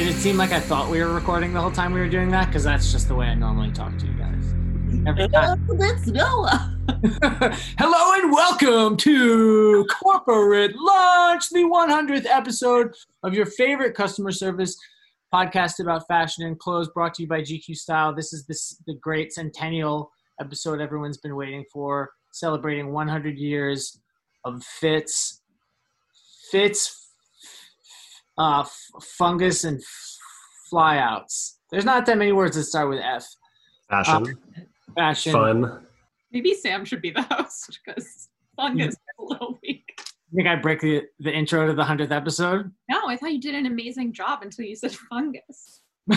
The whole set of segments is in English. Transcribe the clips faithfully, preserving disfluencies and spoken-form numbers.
Did it seem like I thought we were recording the whole time we were doing that? Because that's just the way I normally talk to you guys. Every time. Let's go. Hello and welcome to Corporate Lunch, the one hundredth episode of your favorite customer service podcast about fashion and clothes, brought to you by G Q Style. This is this, the great centennial episode everyone's been waiting for, celebrating one hundred years of Fitz, Fitz, uh, f- fungus, and f- flyouts. There's not that many words that start with F. Fashion. Um, fashion. Fun. Maybe Sam should be the host because fungus is a little weak. I think I break the, the intro to the one hundredth episode. No, I thought you did an amazing job until you said fungus. In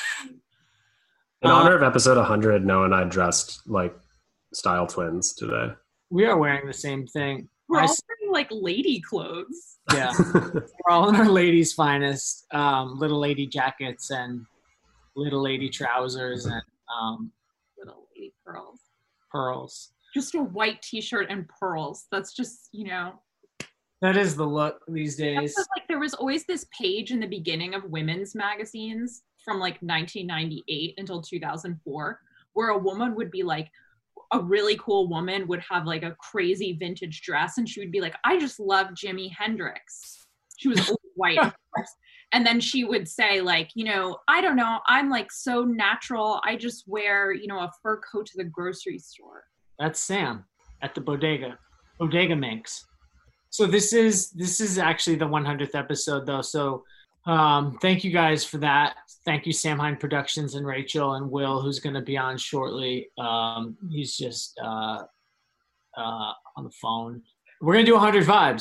honor of episode one hundred, Noah and I dressed like style twins today. We are wearing the same thing. We're I all s- wearing like lady clothes. Yeah. We're all in our ladies' finest, um, little lady jackets and little lady trousers and um, Little lady pearls. pearls. Just a white t-shirt and pearls. That's just, you know. That is the look these That's days. just, like there was always this page in the beginning of women's magazines from like nineteen ninety-eight until two thousand four where a woman would be like, a really cool woman would have like a crazy vintage dress and she would be like, I just love Jimi Hendrix. She was old white, of course. And then she would say like, you know, I don't know, I'm like so natural. I just wear, you know, a fur coat to the grocery store. That's Sam at the bodega, Bodega Minx. So this is this is actually the one hundredth episode though. So um, thank you guys for that. Thank you, Sam Hine Productions and Rachel and Will, who's going to be on shortly. Um, he's just uh, uh, on the phone. We're going to do one hundred vibes.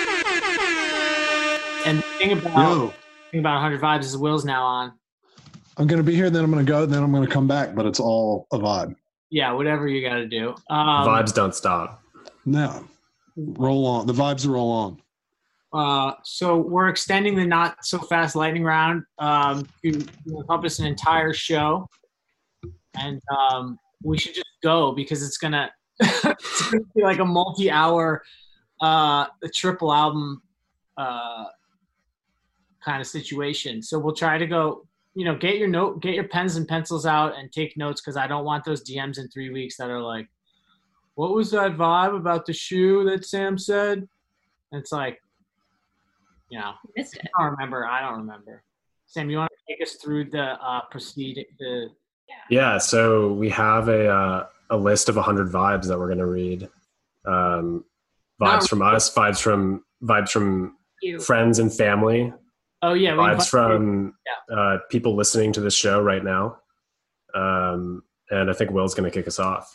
And the thing about, Yo, the thing about one hundred vibes is Will's now on. I'm going to be here, then I'm going to go, then I'm going to come back, but it's all a vibe. Yeah, whatever you got to do. Um, Vibes don't stop. No, roll on. The vibes roll on. Uh, so we're extending the not so fast lightning round um, to, to encompass an entire show, and um, we should just go because it's gonna, it's gonna be like a multi-hour, uh, a triple album uh, kind of situation. So we'll try to go. You know, get your note, get your pens and pencils out, and take notes because I don't want those D Ms in three weeks that are like, "What was that vibe about the shoe that Sam said?" And it's like. You know, Missed it. I don't remember. I don't remember. Sam, you want to take us through the uh, proceed the Yeah, so we have a uh, a list of one hundred vibes that we're going to read. Um, vibes No. from us, vibes from vibes from You. friends and family, oh yeah, we vibes from Yeah. uh, people listening to this show right now. Um, and I think Will's going to kick us off.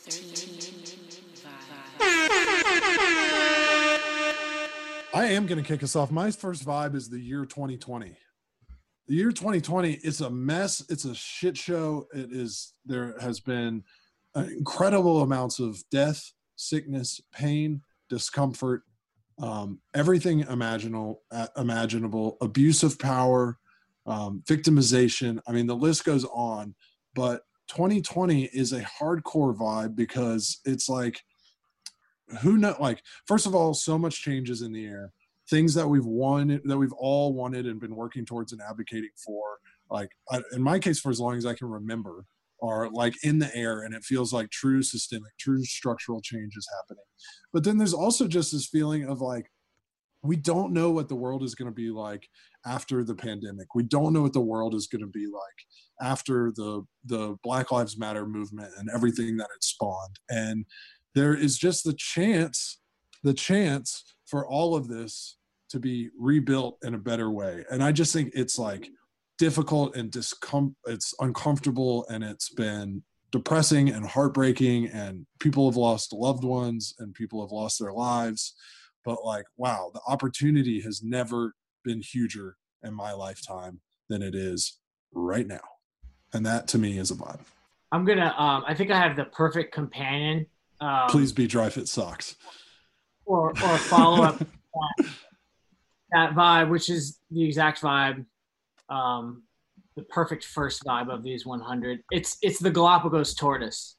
I am going to kick us off. My first vibe is the year twenty twenty. The year twenty twenty is a mess. It's a shit show. It is. There has been uh, incredible amounts of death, sickness, pain, discomfort, um, everything imaginable, uh, imaginable, abuse of power, um, victimization. I mean, the list goes on. But twenty twenty is a hardcore vibe because it's like, who know? Like, first of all, so much changes in the air. Things that we've wanted, that we've all wanted and been working towards and advocating for, like I, in my case, for as long as I can remember, are like in the air, and it feels like true systemic, true structural change is happening. But then there's also just this feeling of like, we don't know what the world is going to be like after the pandemic. We don't know what the world is going to be like after the the Black Lives Matter movement and everything that it spawned. And there is just the chance, the chance for all of this to be rebuilt in a better way. And I just think it's like difficult and discom- it's uncomfortable, and it's been depressing and heartbreaking, and people have lost loved ones and people have lost their lives. But like, wow, the opportunity has never been huger in my lifetime than it is right now. And that to me is a vibe. I'm gonna. Um, I think I have the perfect companion. Um, Please be Dry Fit Socks. Or or follow up that, that vibe, which is the exact vibe. Um, the perfect first vibe of these one hundred. It's it's the Galapagos tortoise.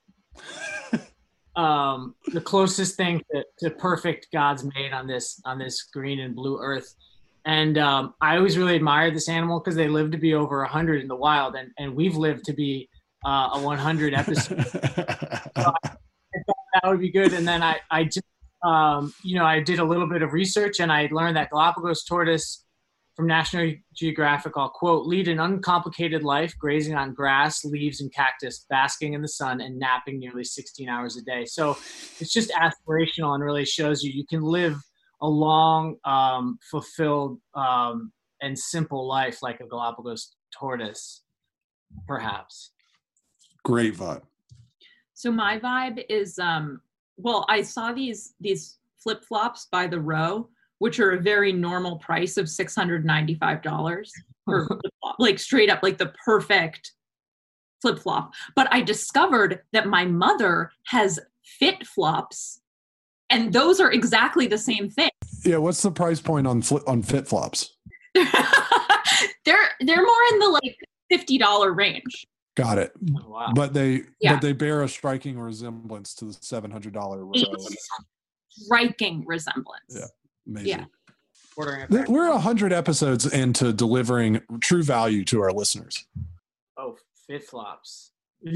um, the closest thing to, to perfect God's made on this on this green and blue earth. And um, I always really admired this animal because they live to be over one hundred in the wild, and, and we've lived to be uh, a one hundred episode. So I, I thought that would be good. And then I, I just, um, you know, I did a little bit of research, and I learned that Galapagos tortoise from National Geographic, I'll quote, lead an uncomplicated life, grazing on grass, leaves, and cactus, basking in the sun, and napping nearly sixteen hours a day. So it's just aspirational and really shows you you can live a long, um, fulfilled, um, and simple life like a Galapagos tortoise, perhaps. Great vibe. So my vibe is, um, well, I saw these these flip-flops by the row, which are a very normal price of six hundred ninety-five dollars for flip-flop, like straight up, like the perfect flip-flop. But I discovered that my mother has fit flops, and those are exactly the same thing. Yeah, what's the price point on flip, on fit flops? they're they're more in the like fifty dollars range. Got it. Oh, wow. But they Yeah. but they bear a striking resemblance to the seven hundred dollars row. Striking resemblance. Yeah. Amazing. Yeah. Ordering it Th- back. We're one hundred episodes into delivering true value to our listeners. Oh, fit flops.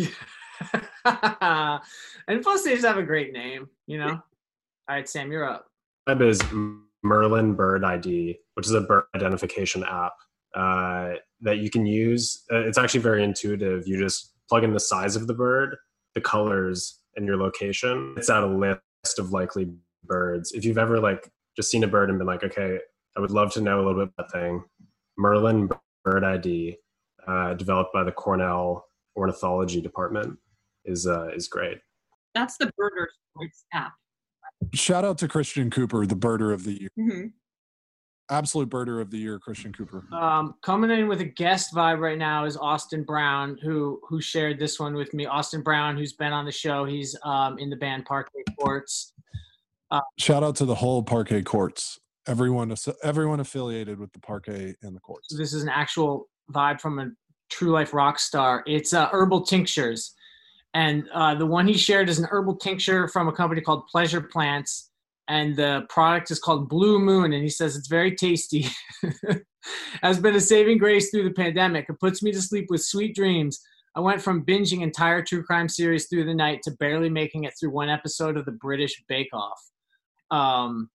And plus, they just have a great name, you know? All right, Sam, you're up. Web is Merlin Bird I D, which is a bird identification app uh, that you can use. Uh, it's actually very intuitive. You just plug in the size of the bird, the colors, and your location. It's out a list of likely birds. If you've ever like just seen a bird and been like, okay, I would love to know a little bit about that thing. Merlin Bird I D, uh, developed by the Cornell Ornithology Department, is uh, is great. That's the Birders Sports app. Shout out to Christian Cooper, the birder of the year. Mm-hmm. Absolute birder of the year, Christian Cooper. Um, coming in with a guest vibe right now is Austin Brown, who who shared this one with me. Austin Brown, who's been on the show. He's um, in the band Parquet Courts. Shout out to the whole Parquet Courts. Everyone everyone affiliated with the Parquet and the Courts. So this is an actual vibe from a true life rock star. It's uh, herbal tinctures. And uh, the one he shared is an herbal tincture from a company called Pleasure Plants. And the product is called Blue Moon. And he says it's very tasty. Has been a saving grace through the pandemic. It puts me to sleep with sweet dreams. I went from binging entire true crime series through the night to barely making it through one episode of the British Bake Off. Um,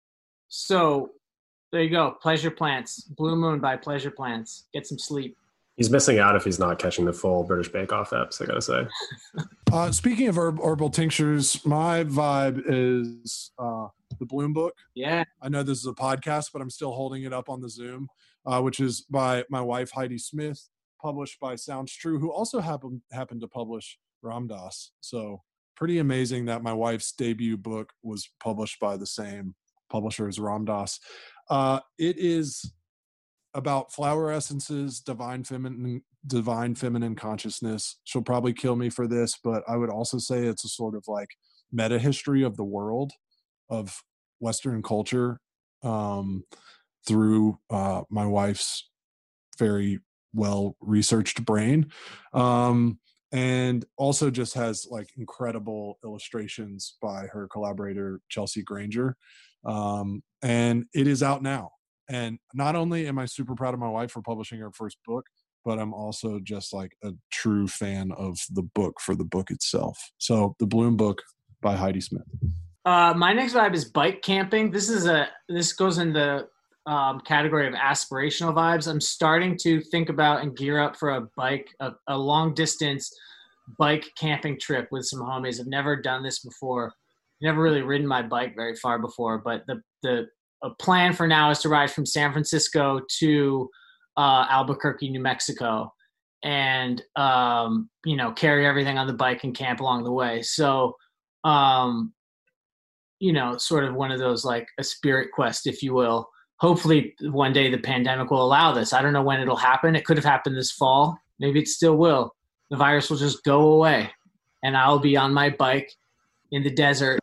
so there you go. Pleasure Plants. Blue Moon by Pleasure Plants. Get some sleep. He's missing out if he's not catching the full British Bake Off eps, I gotta say. Uh, speaking of herb, herbal tinctures, my vibe is uh, the Bloom Book. Yeah. I know this is a podcast, but I'm still holding it up on the Zoom, uh, which is by my wife, Heidi Smith, published by Sounds True, who also happen, happened to publish Ram Dass. So pretty amazing that my wife's debut book was published by the same publisher as Ram Dass. Uh, it is about flower essences, divine feminine, divine feminine consciousness. She'll probably kill me for this, but I would also say it's a sort of like meta history of the world, of Western culture, um, through uh, my wife's very well researched brain, um, and also just has like incredible illustrations by her collaborator Chelsea Granger, um, and it is out now. And not only am I super proud of my wife for publishing her first book, but I'm also just like a true fan of the book for the book itself. So the Bloom Book by Heidi Smith. Uh, my next vibe is bike camping. This is a this goes in the um, category of aspirational vibes. I'm starting to think about and gear up for a bike, a, a long distance bike camping trip with some homies. I've never done this before. Never really ridden my bike very far before, but the the a plan for now is to ride from San Francisco to uh, Albuquerque, New Mexico, and um, you know, carry everything on the bike and camp along the way. So, um, you know, sort of one of those like a spirit quest, if you will. Hopefully, one day the pandemic will allow this. I don't know when it'll happen. It could have happened this fall. Maybe it still will. The virus will just go away, and I'll be on my bike in the desert,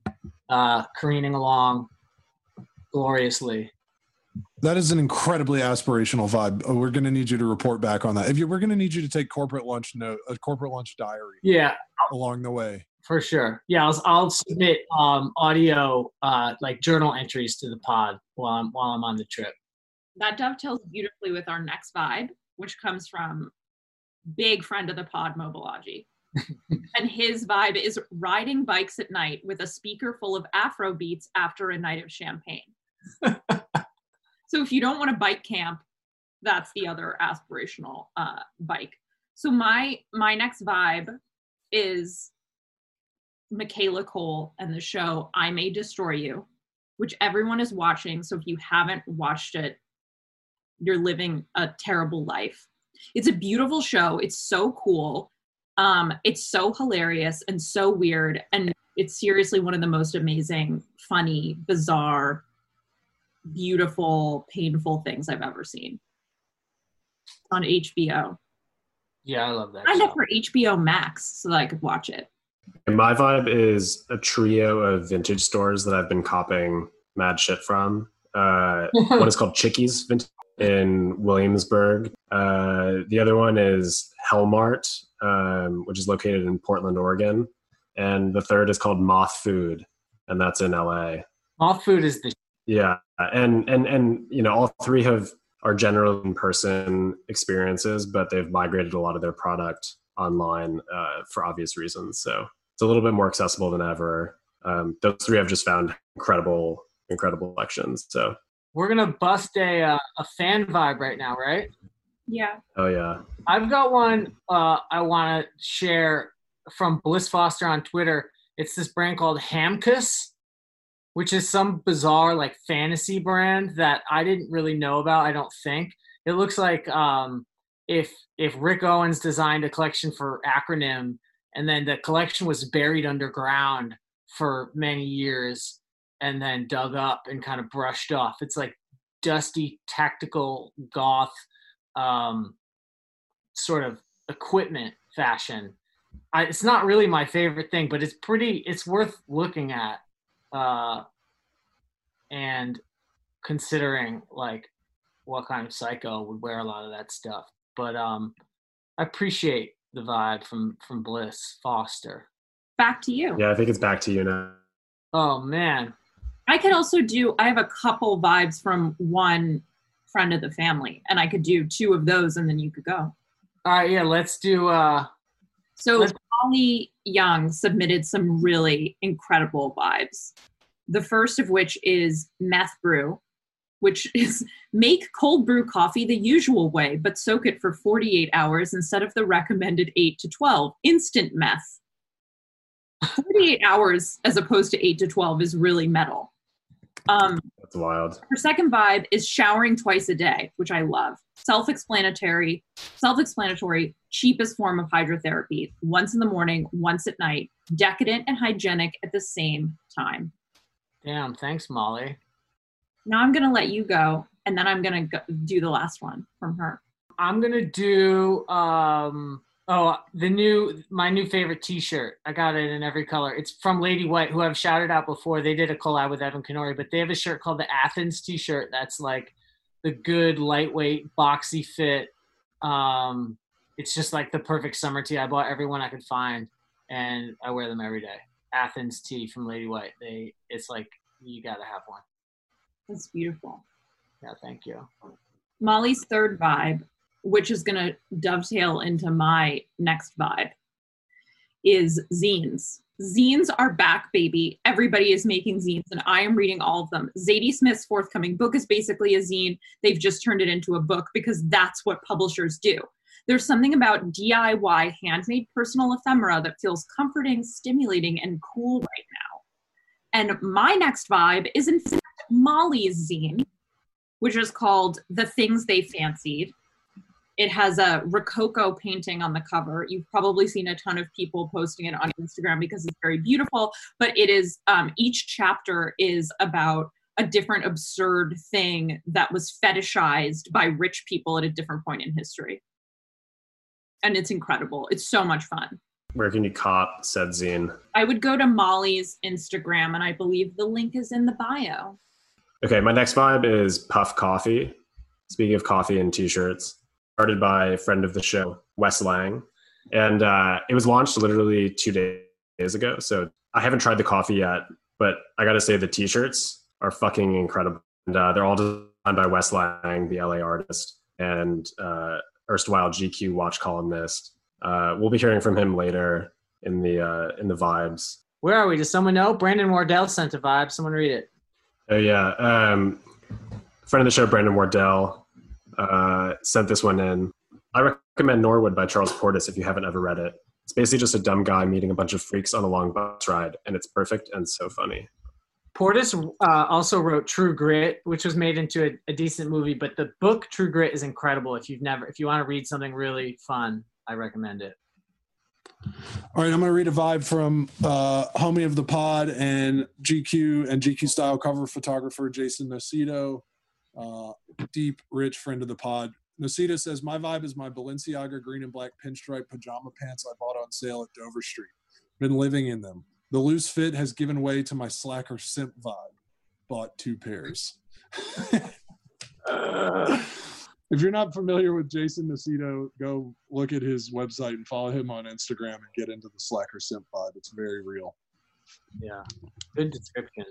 uh, careening along gloriously. That is an incredibly aspirational vibe. We're going to need you to report back on that. If you, we're going to need you to take corporate lunch note, a corporate lunch diary. Yeah, along the way. For sure. Yeah, I'll, I'll submit um, audio, uh, like journal entries to the pod while I'm while I'm on the trip. That dovetails beautifully with our next vibe, which comes from big friend of the pod, Mobilogy. And his vibe is riding bikes at night with a speaker full of Afro beats after a night of champagne. So if you don't want to bike camp, that's the other aspirational uh, bike. So my my next vibe is Michaela Cole and the show I May Destroy You, which everyone is watching. So if you haven't watched it, you're living a terrible life. It's a beautiful show. It's so cool. Um, it's so hilarious and so weird. And it's seriously one of the most amazing, funny, bizarre, beautiful, painful things I've ever seen. On H B O. Yeah, I love that. I show. up for H B O Max so that I could watch it. And my vibe is a trio of vintage stores that I've been copying mad shit from. Uh, one is called Chickies Vintage in Williamsburg. Uh, the other one is Hellmart, um, which is located in Portland, Oregon. And the third is called Moth Food, and that's in L A. Moth Food is the Yeah, and and and you know, all three have are general in-person experiences, but they've migrated a lot of their product online uh, for obvious reasons. So it's a little bit more accessible than ever. Um, those three I've just found incredible, incredible elections. So we're gonna bust a uh, a fan vibe right now, right? Yeah. oh yeah, I've got one uh, I want to share from Bliss Foster on Twitter. It's this brand called Hamkus, which is some bizarre like fantasy brand that I didn't really know about, I don't think. It looks like um, if if Rick Owens designed a collection for Acronym and then the collection was buried underground for many years and then dug up and kind of brushed off. It's like dusty, tactical, goth um, sort of equipment fashion. I, it's not really my favorite thing, but it's pretty, it's worth looking at. Uh, and considering like what kind of psycho would wear a lot of that stuff. But um, I appreciate the vibe from, from Bliss Foster. Back to you. yeah. I think it's back to you now. Oh man. I could also do, I have a couple vibes from one friend of the family, and I could do two of those and then you could go. All right, yeah, let's do uh So let's- Molly Young submitted some really incredible vibes. The first of which is Meth Brew, which is make cold brew coffee the usual way, but soak it for forty-eight hours instead of the recommended eight to twelve. Instant meth. forty-eight hours as opposed to eight to twelve is really metal. Um, That's wild. her second vibe is showering twice a day, which I love. Self-explanatory, self-explanatory, cheapest form of hydrotherapy. Once in the morning, once at night. Decadent and hygienic at the same time. Damn, thanks, Molly. Now I'm going to let you go, and then I'm going to do the last one from her. I'm gonna do um oh the new my new favorite t-shirt. I got it in every color. It's from Lady White, who I've shouted out before. They did a collab with Evan Kenori, but they have a shirt called the Athens t-shirt that's like the good lightweight boxy fit. Um it's just like the perfect summer tee. I bought every one I could find and I wear them every day. Athens tee from Lady White. They it's like you gotta have one. That's beautiful. Yeah, thank you. Molly's third vibe, which is going to dovetail into my next vibe, is zines. Zines are back, baby. Everybody is making zines, and I am reading all of them. Zadie Smith's forthcoming book is basically a zine. They've just turned it into a book because that's what publishers do. There's something about D I Y handmade personal ephemera that feels comforting, stimulating, and cool right now. And my next vibe is, in fact, Molly's zine, which is called The Things They Fancied. It has a Rococo painting on the cover. You've probably seen a ton of people posting it on Instagram because it's very beautiful, but it is, um, each chapter is about a different absurd thing that was fetishized by rich people at a different point in history. And it's incredible. It's so much fun. Where can you cop said zine? I would go to Molly's Instagram, and I believe the link is in the bio. Okay, my next vibe is Puff Coffee. Speaking of coffee and t-shirts, started by a friend of the show, Wes Lang. And uh, it was launched literally two days ago. So I haven't tried the coffee yet, but I got to say the t-shirts are fucking incredible. And uh, they're all by Wes Lang, the L A artist, and uh, erstwhile G Q watch columnist. Uh, we'll be hearing from him later in the uh, in the vibes. Where are we? Does someone know? Brandon Wardell sent a vibe. Someone read it. Oh yeah, um, friend of the show, Brandon Wardell, uh, sent this one in. I recommend Norwood by Charles Portis if you haven't ever read it. It's basically just a dumb guy meeting a bunch of freaks on a long bus ride, and it's perfect and so funny. Portis uh, also wrote True Grit, which was made into a, a decent movie, but the book True Grit is incredible. If you've never, if you want to read something really fun, I recommend it. All right, I'm going to read a vibe from uh, homie of the pod and G Q and G Q style cover photographer Jason Nocito, uh, deep, rich friend of the pod. Nocito says, my vibe is my Balenciaga green and black pinstripe pajama pants I bought on sale at Dover Street. Been living in them. The loose fit has given way to my slacker simp vibe. Bought two pairs. uh, if you're not familiar with Jason Nocito, go look at his website and follow him on Instagram and get into the slacker simp vibe. It's very real. Yeah, good description.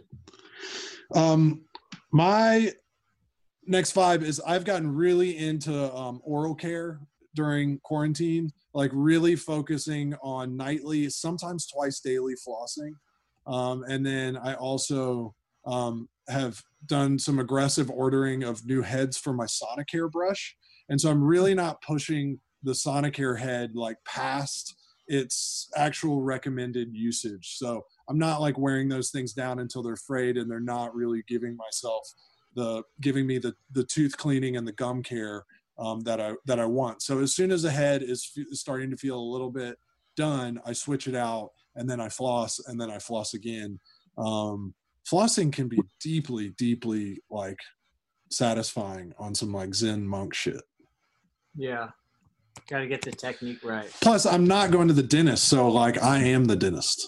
Um, my next vibe is I've gotten really into um, oral care during quarantine, like really focusing on nightly, sometimes twice daily flossing. Um, and then I also um, have done some aggressive ordering of new heads for my Sonicare brush. And so I'm really not pushing the Sonicare head like past its actual recommended usage. So I'm not like wearing those things down until they're frayed and they're not really giving myself the giving me the the tooth cleaning and the gum care um, that I that I want. So as soon as the head is f- starting to feel a little bit done, I switch it out and then I floss and then I floss again. Um, flossing can be deeply, deeply like satisfying on some like Zen monk shit. Yeah, got to get the technique right. Plus, I'm not going to the dentist, so like I am the dentist.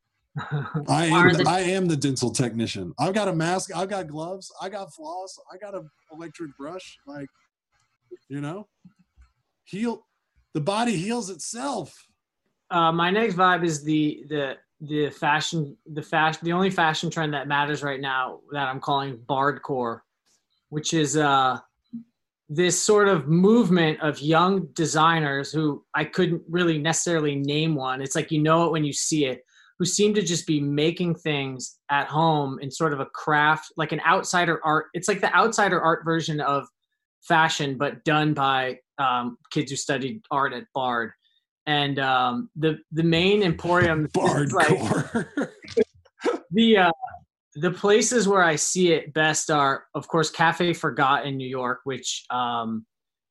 I am the, I am the dental technician. I've got a mask. I've got gloves. I got floss. I got an electric brush. Like, you know, heal. The body heals itself. Uh, my next vibe is the the the fashion the fashion the only fashion trend that matters right now that I'm calling bardcore, which is uh this sort of movement of young designers who I couldn't really necessarily name one. It's like you know it when you see it. Who seem to just be making things at home in sort of a craft, like an outsider art. It's like the outsider art version of fashion, but done by um, kids who studied art at Bard. And um, the the main emporium, Bardcore. Like, the uh, the places where I see it best are, of course, Cafe Forgot in New York, which um,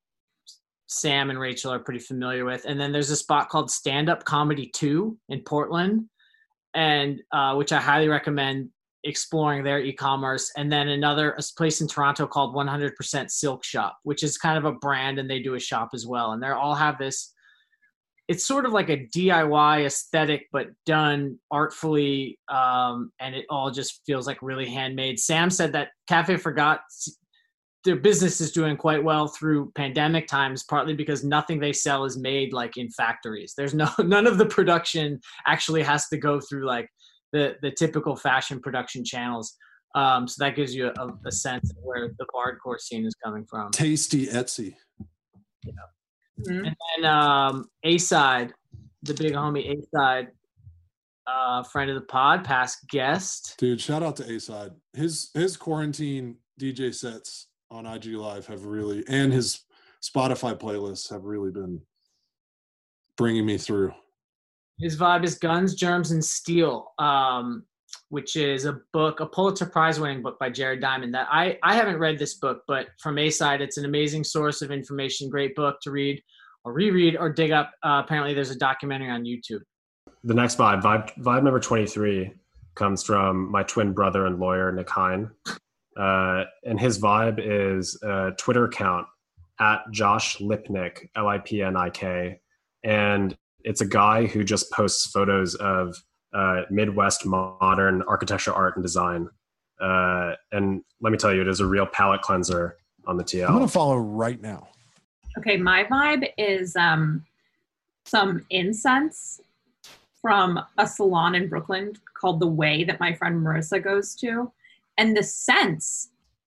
Sam and Rachel are pretty familiar with. And then there's a spot called Stand Up Comedy two in Portland, and uh, which I highly recommend exploring their e-commerce. And then another a place in Toronto called one hundred percent Silk Shop, which is kind of a brand, and they do a shop as well. And they all have this, it's sort of like a D I Y aesthetic, but done artfully. Um, and it all just feels like really handmade. Sam said that Cafe Forgot, their business is doing quite well through pandemic times, partly because nothing they sell is made like in factories. There's no, none of the production actually has to go through like the, the typical fashion production channels. Um, so that gives you a, a sense of where the bardcore scene is coming from. Tasty Etsy. Yeah. Mm-hmm. And then um, A-Side, the big homie A-Side, uh, friend of the pod, past guest. Dude, shout out to A-Side. His, his quarantine D J sets on I G Live have really, and his Spotify playlists have really been bringing me through. His vibe is Guns, Germs, and Steel, um, which is a book, a Pulitzer Prize winning book by Jared Diamond that I, I haven't read this book, but from A-Side, it's an amazing source of information, great book to read or reread or dig up. Uh, apparently there's a documentary on YouTube. The next vibe, vibe, vibe number twenty-three comes from my twin brother and lawyer, Nick Hine. Uh, and his vibe is a Twitter account at Josh Lipnick, L I P N I K. And it's a guy who just posts photos of uh, Midwest modern architecture, art, and design. Uh, and let me tell you, it is a real palate cleanser on the T L. I'm going to follow right now. Okay, my vibe is um, some incense from a salon in Brooklyn called The Way that my friend Marissa goes to. And the scents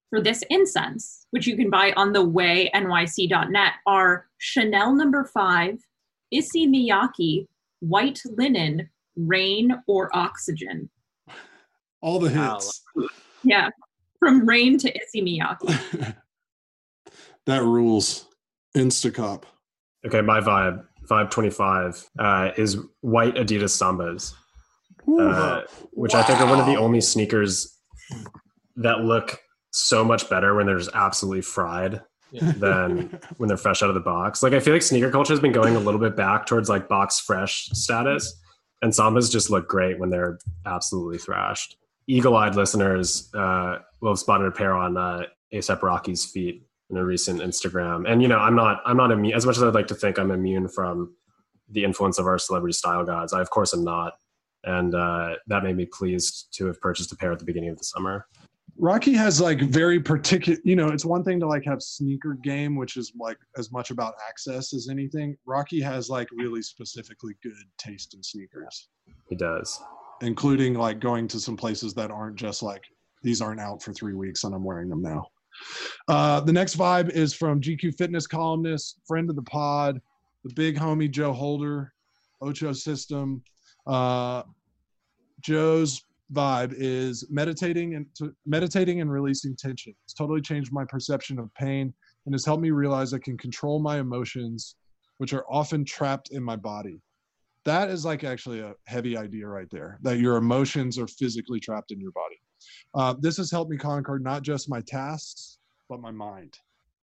for this incense, which you can buy on the way N Y C dot net, are Chanel number five, Issey Miyake, White Linen, Rain, or Oxygen. All the hits. Wow. Yeah, from Rain to Issey Miyake. That rules. Instacop. Okay, my vibe, vibe twenty-five, uh, is white Adidas Sambas, uh, which wow. I think are one of the only sneakers that look so much better when they're just absolutely fried yeah. than when they're fresh out of the box. Like, I feel like sneaker culture has been going a little bit back towards like box fresh status, and Sambas just look great when they're absolutely thrashed. Eagle-eyed listeners uh, will have spotted a pair on uh, A$AP Rocky's feet in a recent Instagram. And, you know, I'm not, I'm not immune, as much as I'd like to think I'm immune from the influence of our celebrity style gods. I, of course, am not. And uh, that made me pleased to have purchased a pair at the beginning of the summer. Rocky has like very particular, you know, it's one thing to like have sneaker game, which is like as much about access as anything. Rocky has like really specifically good taste in sneakers. He does. Including like going to some places that aren't just like, these aren't out for three weeks and I'm wearing them now. Uh, the next vibe is from G Q Fitness columnist, friend of the pod, the big homie Joe Holder, Ocho System. Uh, Joe's vibe is meditating and to, meditating and releasing tension. It's totally changed my perception of pain and has helped me realize I can control my emotions, which are often trapped in my body. That is like actually a heavy idea right there, that your emotions are physically trapped in your body. Uh, this has helped me conquer not just my tasks, but my mind.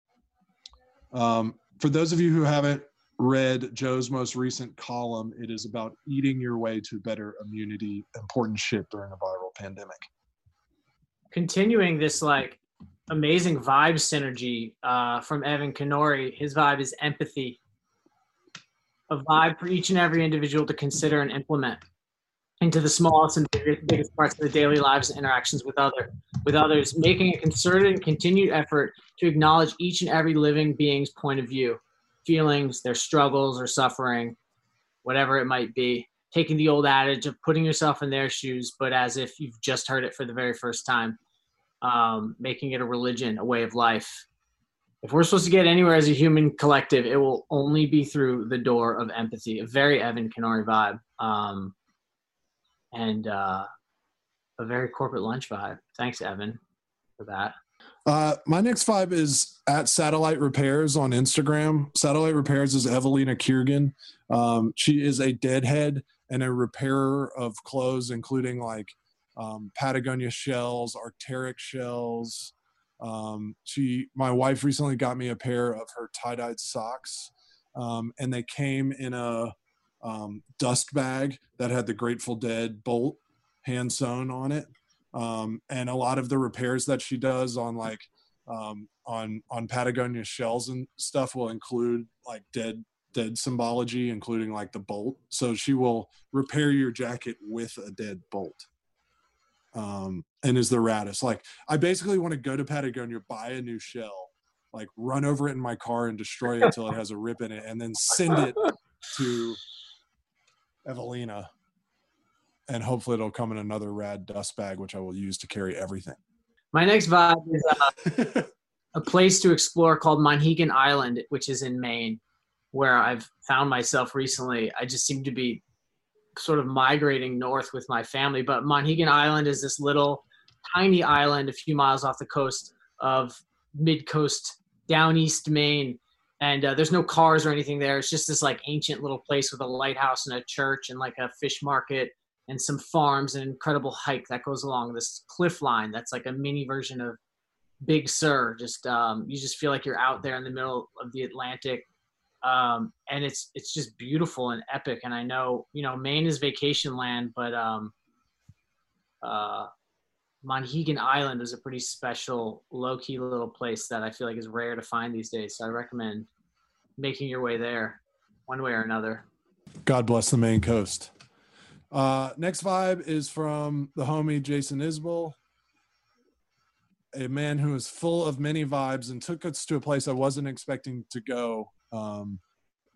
Um, for those of you who haven't read Joe's most recent column, it is about eating your way to better immunity, important shit during a viral pandemic. Continuing this like amazing vibe synergy uh, from Evan Kenori, his vibe is empathy. A vibe for each and every individual to consider and implement into the smallest and biggest, biggest parts of the daily lives and interactions with other with others, making a concerted and continued effort to acknowledge each and every living being's point of view, feelings, their struggles or suffering, whatever it might be. Taking the old adage of putting yourself in their shoes, but as if you've just heard it for the very first time, um, making it a religion, a way of life. If we're supposed to get anywhere as a human collective, it will only be through the door of empathy. A very Evan Kenori vibe. Um, and uh, a very corporate lunch vibe. Thanks, Evan, for that. Uh, my next vibe is at Satellite Repairs on Instagram. Satellite Repairs is Evelina Kiergan. Um, she is a deadhead and a repairer of clothes, including like um, Patagonia shells, Arc'teryx shells. Um, she, my wife recently got me a pair of her tie-dyed socks, um, and they came in a um, dust bag that had the Grateful Dead bolt hand sewn on it. Um, and a lot of the repairs that she does on like um, on on Patagonia shells and stuff will include like dead dead symbology, including like the bolt. So she will repair your jacket with a dead bolt. Um, and is the raddest. Like, I basically want to go to Patagonia, buy a new shell, like run over it in my car and destroy it until it has a rip in it, and then send it to Evelina. And hopefully it'll come in another rad dust bag, which I will use to carry everything. My next vibe is uh, a place to explore called Monhegan Island, which is in Maine, where I've found myself recently. I just seem to be sort of migrating north with my family, but Monhegan Island is this little tiny island a few miles off the coast of mid-coast down east Maine, and uh, there's no cars or anything there. It's just this like ancient little place with a lighthouse and a church and like a fish market and some farms and an incredible hike that goes along this cliff line that's like a mini version of Big Sur. Just um, you just feel like you're out there in the middle of the Atlantic. Um, and it's it's just beautiful and epic. And I know, you know, Maine is vacation land, but um, uh, Monhegan Island is a pretty special, low-key little place that I feel like is rare to find these days. So I recommend making your way there one way or another. God bless the Maine coast. Uh, next vibe is from the homie Jason Isbell, a man who is full of many vibes and took us to a place I wasn't expecting to go. Um,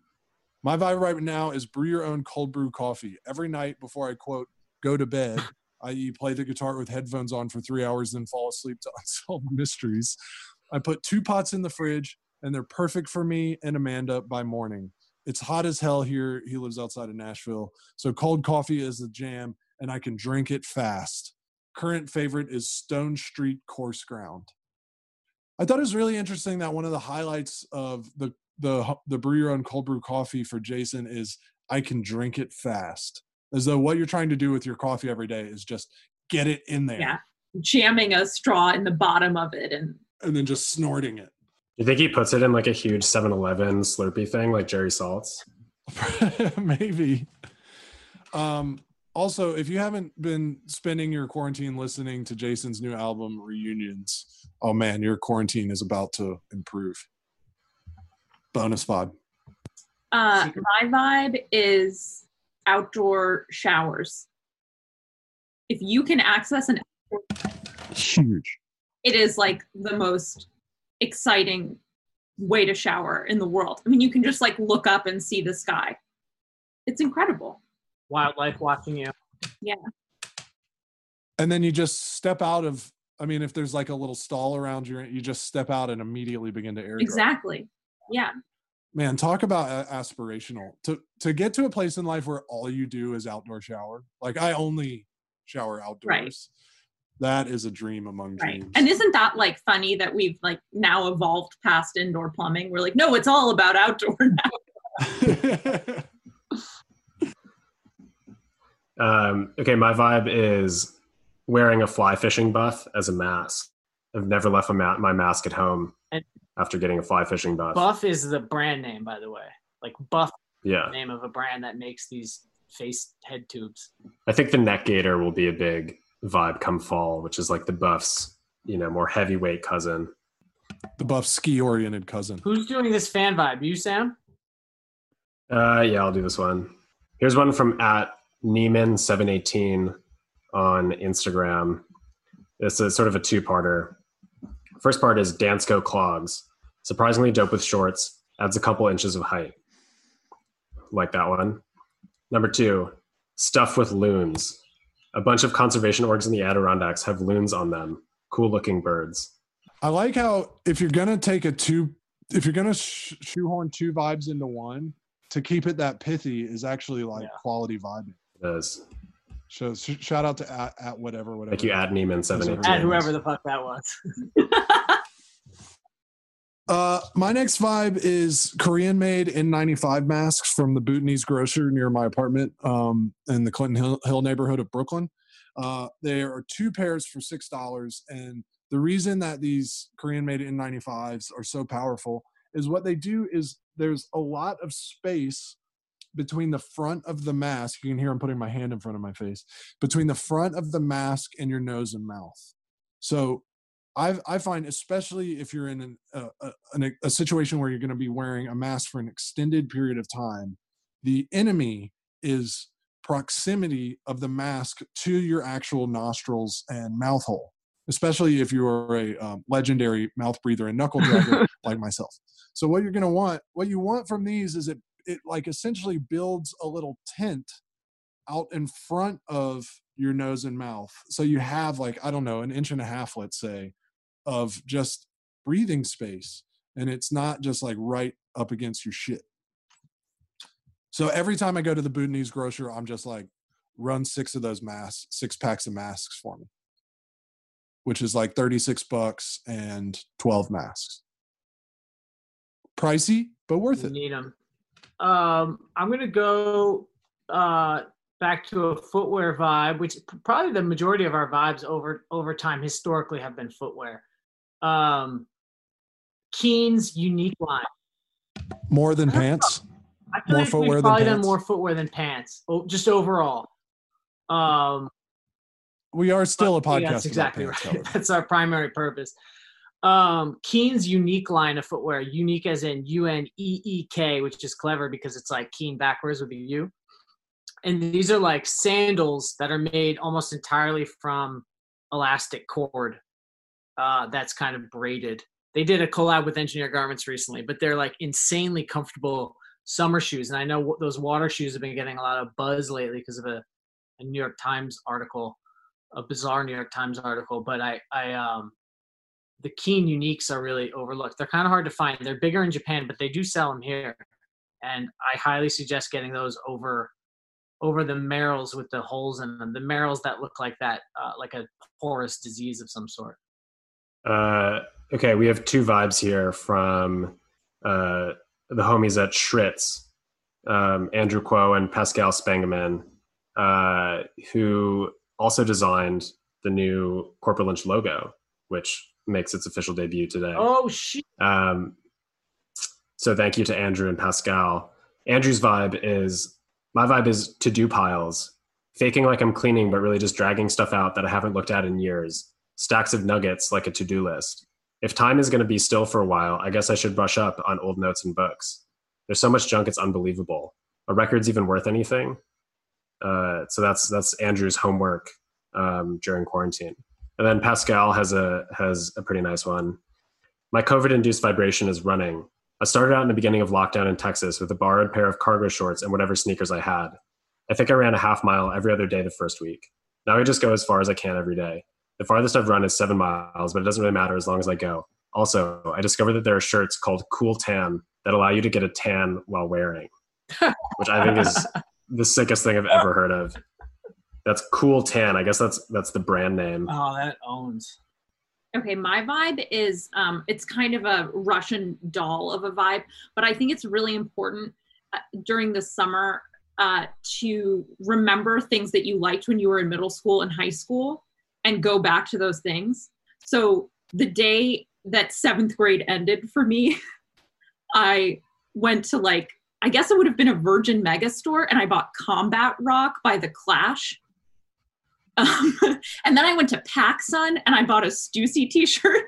my vibe right now is brew your own cold brew coffee. Every night before I, quote, go to bed, that is play the guitar with headphones on for three hours, then fall asleep to Unsolved Mysteries. I put two pots in the fridge, and they're perfect for me and Amanda by morning. It's hot as hell here. He lives outside of Nashville. So cold coffee is the jam, and I can drink it fast. Current favorite is Stone Street Coarse Ground. I thought it was really interesting that one of the highlights of the the the brew your own cold brew coffee for Jason is I can drink it fast. As though what you're trying to do with your coffee every day is just get it in there. Yeah, jamming a straw in the bottom of it and and then just snorting it. You think he puts it in like a huge seven eleven Slurpee thing like Jerry Saltz? Maybe. Um, also, if you haven't been spending your quarantine listening to Jason's new album, Reunions, oh man, your quarantine is about to improve. Bonus pod. Uh, my vibe is outdoor showers. If you can access an huge, it is like the most exciting way to shower in the world. I mean, you can just like look up and see the sky. It's incredible. Wildlife watching you. Yeah. And then you just step out of, I mean, if there's like a little stall around you, you just step out and immediately begin to air dry. Exactly. Yeah. Man, talk about aspirational. To to get to a place in life where all you do is outdoor shower. Like I only shower outdoors. Right. That is a dream among right. dreams. And isn't that like funny that we've like now evolved past indoor plumbing? We're like, no, it's all about outdoor now. um, okay, my vibe is wearing a fly fishing buff as a mask. I've never left ma- my mask at home and after getting a fly fishing buff. Buff is the brand name, by the way. Like Buff yeah. is the name of a brand that makes these face head tubes. I think the neck gaiter will be a big vibe come fall, which is like the Buff's, you know, more heavyweight cousin. The Buff ski oriented cousin. Who's doing this fan vibe? You, Sam? Uh, yeah, I'll do this one. Here's one from at Neiman seven eighteen on Instagram. It's a sort of a two-parter. First part is Dansko clogs. Surprisingly dope with shorts. Adds a couple inches of height. Like that one. Number two, stuff with loons. A bunch of conservation orgs in the Adirondacks have loons on them. Cool looking birds. I like how if you're going to take a two, if you're going to sh- shoehorn two vibes into one, to keep it that pithy is actually like yeah. quality vibing. It is. So sh- shout out to at, at whatever, whatever. Thank you, at Neiman seven eighteen. At whoever the fuck that was. uh, my next vibe is Korean made N ninety-five masks from the Bhutanese grocer near my apartment um, in the Clinton Hill, Hill neighborhood of Brooklyn. Uh, there are two pairs for six dollars. And the reason that these Korean made N ninety-fives are so powerful is what they do is there's a lot of space between the front of the mask. You can hear I'm putting my hand in front of my face. Between the front of the mask and your nose and mouth. So I I find, especially if you're in an, a, a, a situation where you're going to be wearing a mask for an extended period of time, the enemy is proximity of the mask to your actual nostrils and mouth hole, especially if you are a um, legendary mouth breather and knuckle dragger like myself. So what you're going to want, what you want from these is it, it like essentially builds a little tent out in front of your nose and mouth. So you have like, I don't know, an inch and a half, let's say, of just breathing space. And it's not just like right up against your shit. So every time I go to the Bhutanese grocer, I'm just like, run six of those masks, six packs of masks for me, which is like thirty-six bucks and twelve masks. Pricey, but worth you it. Need them. Um, I'm going to go uh, back to a footwear vibe, which probably the majority of our vibes over, over time historically have been footwear. Um, Keen's unique line. More than pants? I feel more like footwear we've probably than done pants? more footwear than pants, just overall. Um, we are still a podcast. Yeah, that's exactly about pants, right. however. That's our primary purpose. Um, Keen's unique line of footwear, unique as in U N E E K, which is clever because it's like Keen backwards with a U. And these are like sandals that are made almost entirely from elastic cord uh, that's kind of braided. They did a collab with Engineer Garments recently, but they're like insanely comfortable summer shoes. And I know those water shoes have been getting a lot of buzz lately because of a, a New York Times article. a bizarre New York Times article, but I, I, um, the Keen Uniques are really overlooked. They're kind of hard to find. They're bigger in Japan, but they do sell them here. And I highly suggest getting those over, over the Merrills with the holes in them. The Merrills that look like that, uh, like a porous disease of some sort. Uh, okay, we have two vibes here from uh, the homies at Schritz, um, Andrew Kuo and Pascal Spangeman, uh, who also designed the new Corporate Lynch logo, which makes its official debut today. Oh, shit. Um, so thank you to Andrew and Pascal. Andrew's vibe is, my vibe is to-do piles, faking like I'm cleaning, but really just dragging stuff out that I haven't looked at in years. Stacks of nuggets like a to-do list. If time is going to be still for a while, I guess I should brush up on old notes and books. There's so much junk, it's unbelievable. Are records even worth anything? Uh, so that's that's Andrew's homework um, during quarantine. And then Pascal has a has a pretty nice one. My COVID-induced vibration is running. I started out in the beginning of lockdown in Texas with a borrowed pair of cargo shorts and whatever sneakers I had. I think I ran a half mile every other day the first week. Now I just go as far as I can every day. The farthest I've run is seven miles, but it doesn't really matter as long as I go. Also, I discovered that there are shirts called Cool Tan that allow you to get a tan while wearing, which I think is the sickest thing I've ever heard of. That's Cool Tan. I guess that's that's the brand name. Oh, that owns. Okay, my vibe is, um, it's kind of a Russian doll of a vibe, but I think it's really important uh, during the summer uh, to remember things that you liked when you were in middle school and high school and go back to those things. So the day that seventh grade ended for me, I went to like, I guess it would have been a Virgin Megastore, and I bought Combat Rock by The Clash. Um, and then I went to PacSun and I bought a Stussy t-shirt.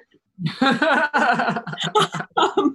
um,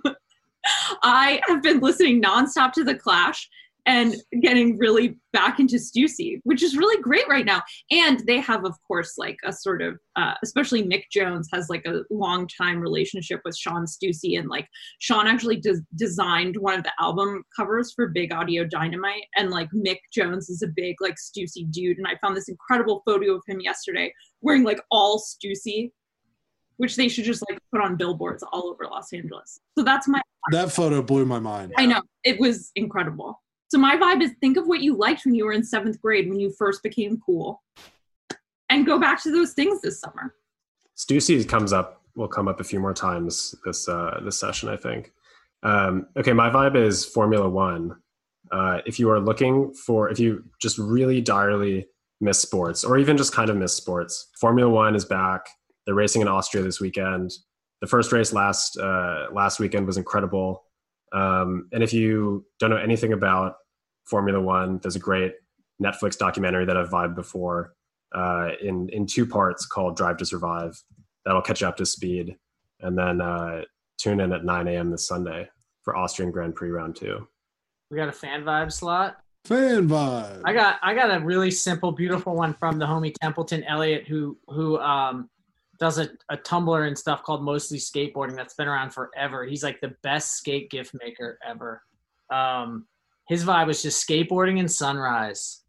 I have been listening nonstop to The Clash and getting really back into Stussy, which is really great right now. And they have, of course, like a sort of, uh, especially Mick Jones has like a long time relationship with Sean Stussy. And like Sean actually des- designed one of the album covers for Big Audio Dynamite. And like Mick Jones is a big like Stussy dude. And I found this incredible photo of him yesterday wearing like all Stussy, which they should just like put on billboards all over Los Angeles. So that's my, That photo blew my mind. I know, it was incredible. So my vibe is think of what you liked when you were in seventh grade, when you first became cool, and go back to those things this summer. Stussy comes up, will come up a few more times this uh, this session, I think. Um, okay, my vibe is Formula One. Uh, if you are looking for, if you just really direly miss sports, or even just kind of miss sports, Formula One is back. They're racing in Austria this weekend. The first race last uh, last weekend was incredible. Um, and if you don't know anything about Formula One, there's a great Netflix documentary that I've vibed before uh, in, in two parts called Drive to Survive. That'll catch you up to speed. And then uh, tune in at nine a.m. this Sunday for Austrian Grand Prix round two. We got a fan vibe slot. Fan vibe. I got I got a really simple, beautiful one from the homie Templeton Elliott, who who um does a, a Tumblr and stuff called Mostly Skateboarding that's been around forever. He's like the best skate gift maker ever. Um, his vibe was just skateboarding and sunrise.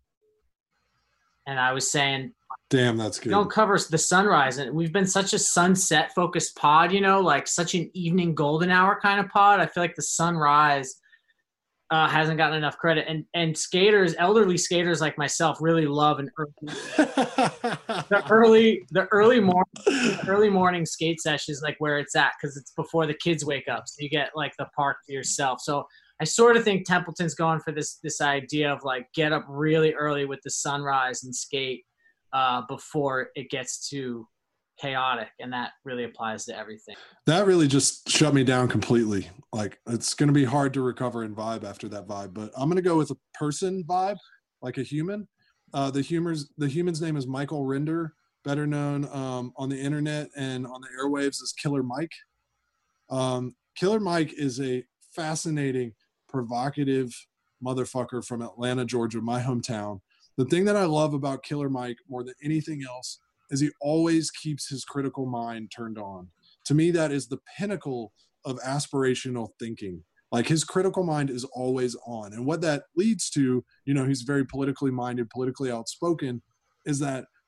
And I was saying, damn, that's good. don't cover the sunrise. And we've been such a sunset focused pod, you know, like such an evening golden hour kind of pod. I feel like the sunrise uh, hasn't gotten enough credit. And and skaters, elderly skaters like myself, really love an early, the early, the early morning, the early morning skate session is like where it's at because it's before the kids wake up, so you get like the park to yourself. So I sort of think Templeton's going for this this idea of like get up really early with the sunrise and skate uh, before it gets too chaotic, and that really applies to everything. That really just shut me down completely. Like it's going to be hard to recover in vibe after that vibe, but I'm going to go with a person vibe, like a human. Uh, the humor's the human's name is Michael Rinder, better known um, on the internet and on the airwaves as Killer Mike. Um, Killer Mike is a fascinating, provocative motherfucker from Atlanta, Georgia, my hometown. The thing that I love about Killer Mike more than anything else is he always keeps his critical mind turned on. To me, that is the pinnacle of aspirational thinking. Like his critical mind is always on. And what that leads to, you know, he's very politically minded, politically outspoken, is that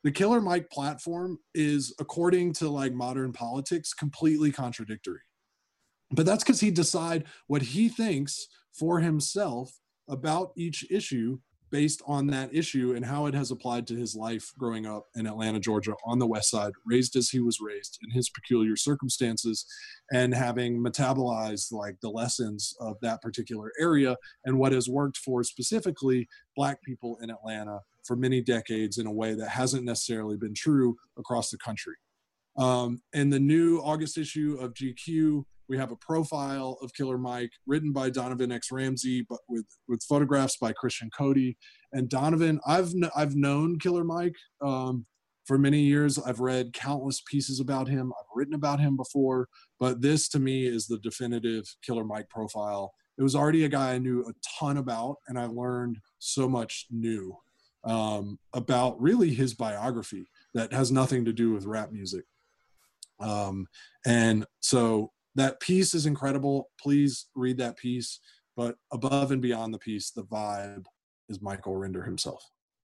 the Killer Mike platform is, according to like modern politics, completely contradictory. But that's because he decide what he thinks for himself about each issue based on that issue and how it has applied to his life growing up in Atlanta, Georgia, on the West Side, raised as he was raised in his peculiar circumstances, and having metabolized like the lessons of that particular area and what has worked for specifically Black people in Atlanta for many decades in a way that hasn't necessarily been true across the country. Um, in the new August issue of G Q, we have a profile of Killer Mike written by Donovan X. Ramsey, but with, with photographs by Christian Cody. And Donovan, I've I've known Killer Mike um, for many years. I've read countless pieces about him. I've written about him before, but this to me is the definitive Killer Mike profile. It was already a guy I knew a ton about, and I learned so much new um, about really his biography that has nothing to do with rap music. Um, and so that piece is incredible. Please read that piece. But above and beyond the piece, the vibe is Michael Rinder himself.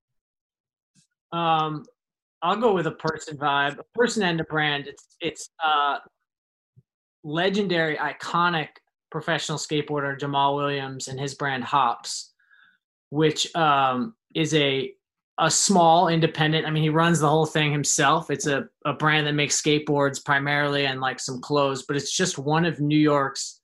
Um, I'll go with a person vibe, a person and a brand. It's it's uh, legendary, iconic professional skateboarder Jamal Williams and his brand Hops, which um, is a a small independent. I mean, he runs the whole thing himself. It's a, a brand that makes skateboards primarily and like some clothes, but it's just one of New York's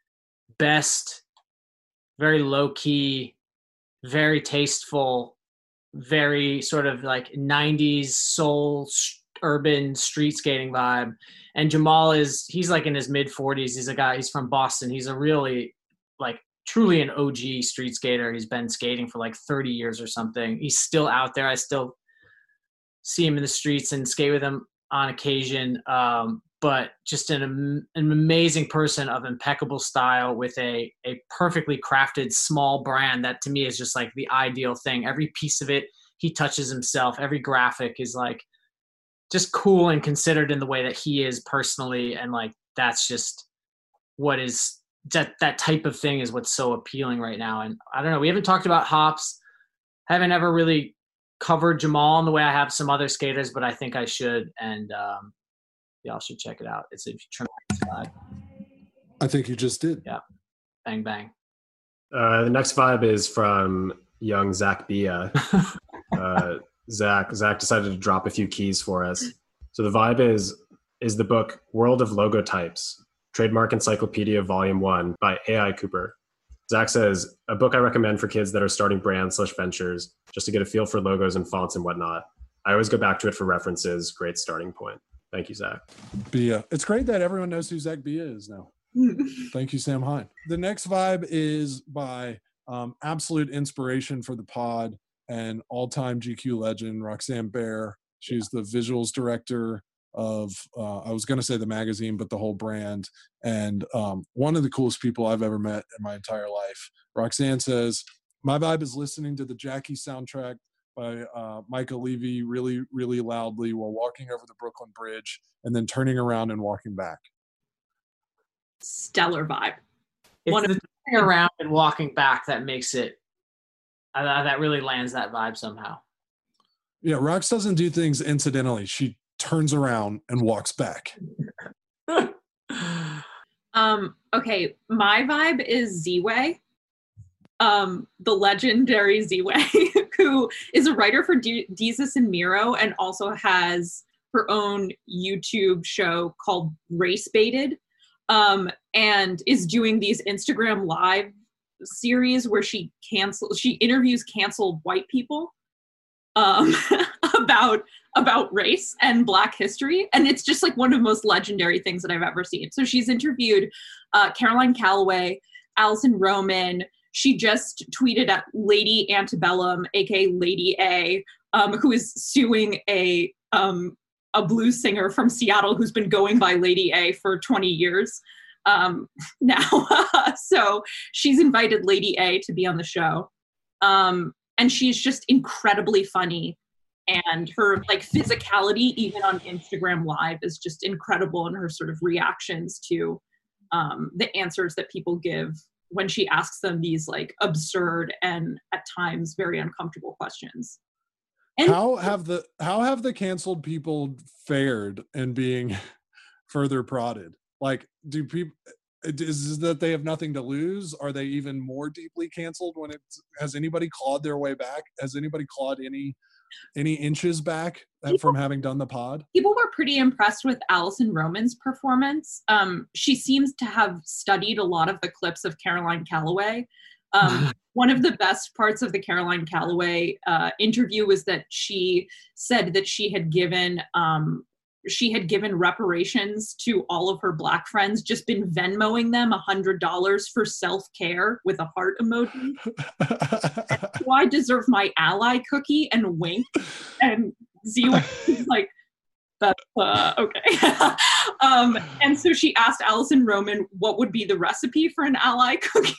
best, very low key, very tasteful, very sort of like nineties soul urban street skating vibe. And Jamal is, he's like in his mid forties. He's a guy, he's from Boston. He's a really like truly an O G street skater. He's been skating for like thirty years or something. He's still out there. I still see him in the streets and skate with him on occasion. Um, but just an, an amazing person of impeccable style with a, a perfectly crafted small brand that to me is just like the ideal thing. Every piece of it, he touches himself. Every graphic is like just cool and considered in the way that he is personally. And like, that's just what is that, that type of thing is what's so appealing right now. And I don't know, we haven't talked about Hops. Haven't ever really covered Jamal in the way I have some other skaters, but I think I should. And um, y'all should check it out. It's a tremendous vibe. I think you just did. Yeah. Bang, bang. Uh, the next vibe is from young Zach Bia. uh, Zach, Zach decided to drop a few keys for us. So the vibe is, is the book World of Logotypes, Trademark Encyclopedia Volume one by A I Cooper. Zach says, a book I recommend for kids that are starting brands slash ventures, just to get a feel for logos and fonts and whatnot. I always go back to it for references. Great starting point. Thank you, Zach. Bia. It's great that everyone knows who Zach Bia is now. Thank you, Sam Hine. The next vibe is by um, absolute inspiration for the pod and all-time G Q legend, Roxanne Bear. She's the visuals director of, uh, I was going to say the magazine, but the whole brand. And um, one of the coolest people I've ever met in my entire life. Roxanne says, my vibe is listening to the Jackie soundtrack by uh, Micah Levy really, really loudly while walking over the Brooklyn Bridge and then turning around and walking back. Stellar vibe. It's One the of- turning around and walking back that makes it, uh, that really lands that vibe somehow. Yeah, Rox doesn't do things incidentally. She turns around and walks back. um, okay, my vibe is Z-Way. Um, the legendary Z-Way, who is a writer for D- Desus and Mero and also has her own YouTube show called Race Baited, um, and is doing these Instagram live series where she cancel she interviews canceled white people um, about about race and Black history, and it's just like one of the most legendary things that I've ever seen. So she's interviewed uh, Caroline Calloway, Allison Roman. She just tweeted at Lady Antebellum, aka Lady A, um, who is suing a um, a blues singer from Seattle who's been going by Lady A for twenty years um, now. So she's invited Lady A to be on the show, um, and she's just incredibly funny. And her like physicality, even on Instagram Live, is just incredible. And her sort of reactions to um, the answers that people give when she asks them these like absurd and at times very uncomfortable questions. And How have the how have the canceled people fared in being further prodded? Like, do people is it that they have nothing to lose? Are they even more deeply canceled when it's has anybody clawed their way back? Has anybody clawed any any inches back People- from having done the pod? people were pretty impressed with Allison Roman's performance. Um, she seems to have studied a lot of the clips of Caroline Calloway. Um, one of the best parts of the Caroline Calloway uh, interview was that she said that she had given um, she had given reparations to all of her Black friends, just been Venmoing them a hundred dollars for self-care with a heart emoji. Do I deserve my ally cookie? And wink. And Z was like, that's uh, okay. um, and so she asked Allison Roman what would be the recipe for an ally cookie.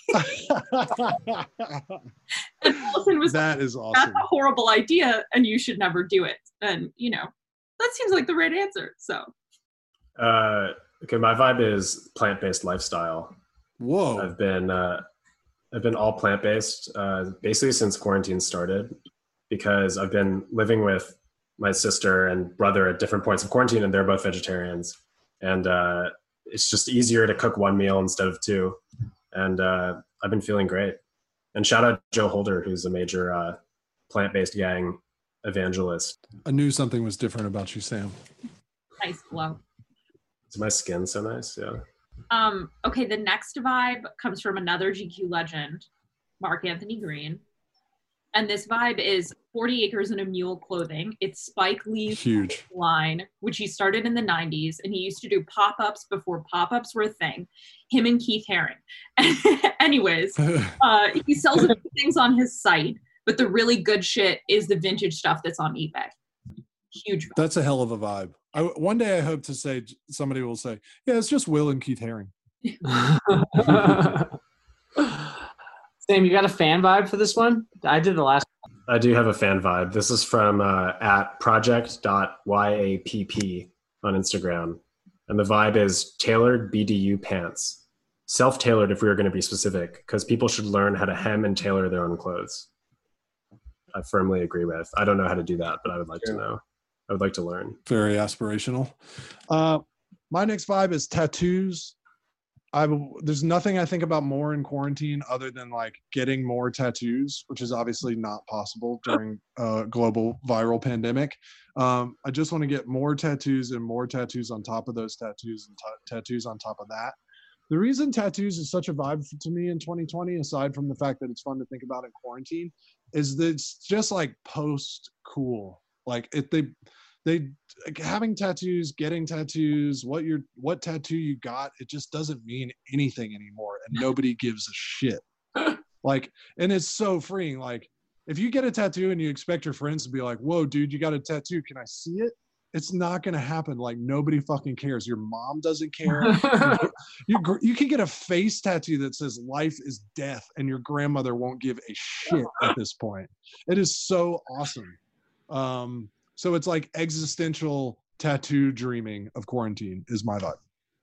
And Allison was That like, is awesome. that's a horrible idea and you should never do it. And, you know, that seems like the right answer. So, Uh, okay, my vibe is plant-based lifestyle. Whoa. I've been uh, I've been all plant-based uh, basically since quarantine started, because I've been living with my sister and brother at different points of quarantine, and they're both vegetarians. And uh, it's just easier to cook one meal instead of two. And uh, I've been feeling great. And shout out Joe Holder, who's a major uh, plant-based gang evangelist. I knew something was different about you, Sam. nice glow. Is my skin so nice? Yeah. Um, okay, the next vibe comes from another G Q legend, Mark Anthony Green. And this vibe is forty acres and a mule clothing. It's Spike Lee's Huge. line, which he started in the nineties, and he used to do pop-ups before pop-ups were a thing. Him and Keith Haring. Anyways, uh, he sells a few things on his site, but the really good shit is the vintage stuff that's on eBay. Huge vibe. That's a hell of a vibe. I, one day I hope to say, somebody will say, yeah, it's just Will and Keith Haring. Sam, you got a fan vibe for this one? I did the last. I do have a fan vibe. This is from uh, at project dot Y A P P on Instagram. And the vibe is tailored B D U pants. Self-tailored if we were going to be specific, because people should learn how to hem and tailor their own clothes. I firmly agree with. I don't know how to do that, but I would like to know. I would like to learn. Very aspirational. Uh, my next vibe is tattoos. I there's nothing I think about more in quarantine other than like getting more tattoos, which is obviously not possible during a global viral pandemic. Um, I just want to get more tattoos and more tattoos on top of those tattoos and t- tattoos on top of that. The reason tattoos is such a vibe to me in twenty twenty, aside from the fact that it's fun to think about in quarantine, is that it's just like post cool. Like if they they like having tattoos, getting tattoos, what you're what tattoo you got, it just doesn't mean anything anymore, and nobody gives a shit. Like, and it's so freeing. Like, if you get a tattoo and you expect your friends to be like, "Whoa, dude, you got a tattoo? Can I see it?" It's not gonna happen. Like, nobody fucking cares. Your mom doesn't care. you you can get a face tattoo that says "Life is death," and your grandmother won't give a shit at this point. It is so awesome. Um, So it's like existential tattoo dreaming of quarantine is my vibe.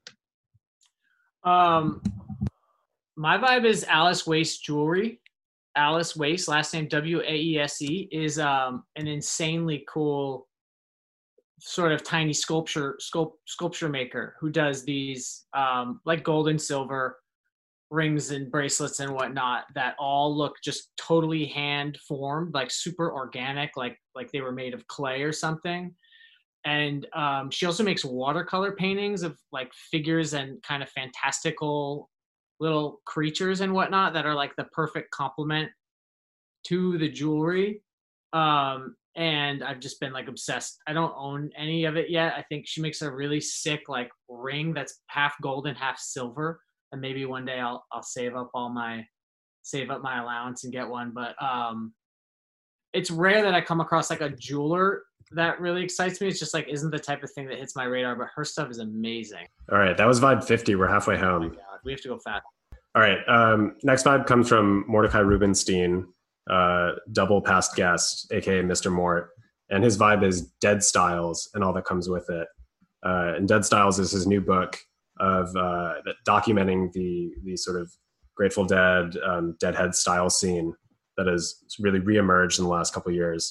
Um, my vibe is Alice Wace Jewelry. Alice Wace, last name W A E S E, is um, an insanely cool sort of tiny sculpture sculpt, sculpture maker who does these um, like gold and silver rings and bracelets and whatnot that all look just totally hand formed, like super organic, like like they were made of clay or something. And um, she also makes watercolor paintings of like figures and kind of fantastical little creatures and whatnot that are like the perfect complement to the jewelry. Um, and I've just been like obsessed. I don't own any of it yet. I think she makes a really sick like ring that's half gold and half silver. And maybe one day I'll I'll save up all my save up my allowance and get one. But um, it's rare that I come across like a jeweler that really excites me. It's just like isn't the type of thing that hits my radar. But her stuff is amazing. All right, that was vibe fifty. We're halfway Oh my home. God, we have to go fast. All right, um, next vibe comes from Mordecai Rubenstein, uh, double past guest, aka Mister Mort, and his vibe is Dead Styles and all that comes with it. Uh, and Dead Styles is his new book of uh, documenting the the sort of Grateful Dead, um, Deadhead style scene that has really reemerged in the last couple of years.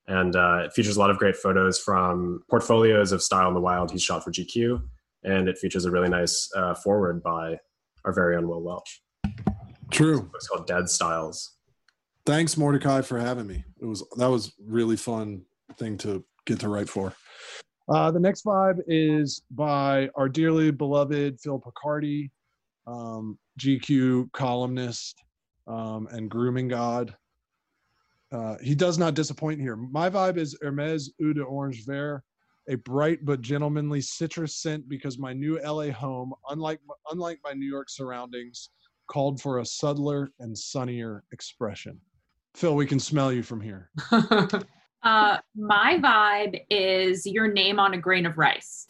And uh, it features a lot of great photos from portfolios of Style in the Wild he's shot for G Q. And it features a really nice uh, forward by our very own Will Welch. True. It's called Dead Styles. Thanks, Mordecai, for having me. It was that was really fun thing to get to write for. Uh, the next vibe is by our dearly beloved Phil Picardi, um, G Q columnist um, and grooming god. Uh, he does not disappoint here. My vibe is Hermès Eau d'Orange Vert, a bright but gentlemanly citrus scent because my new L A home, unlike unlike my New York surroundings, called for a subtler and sunnier expression. Phil, we can smell you from here. uh, my vibe is your name on a grain of rice.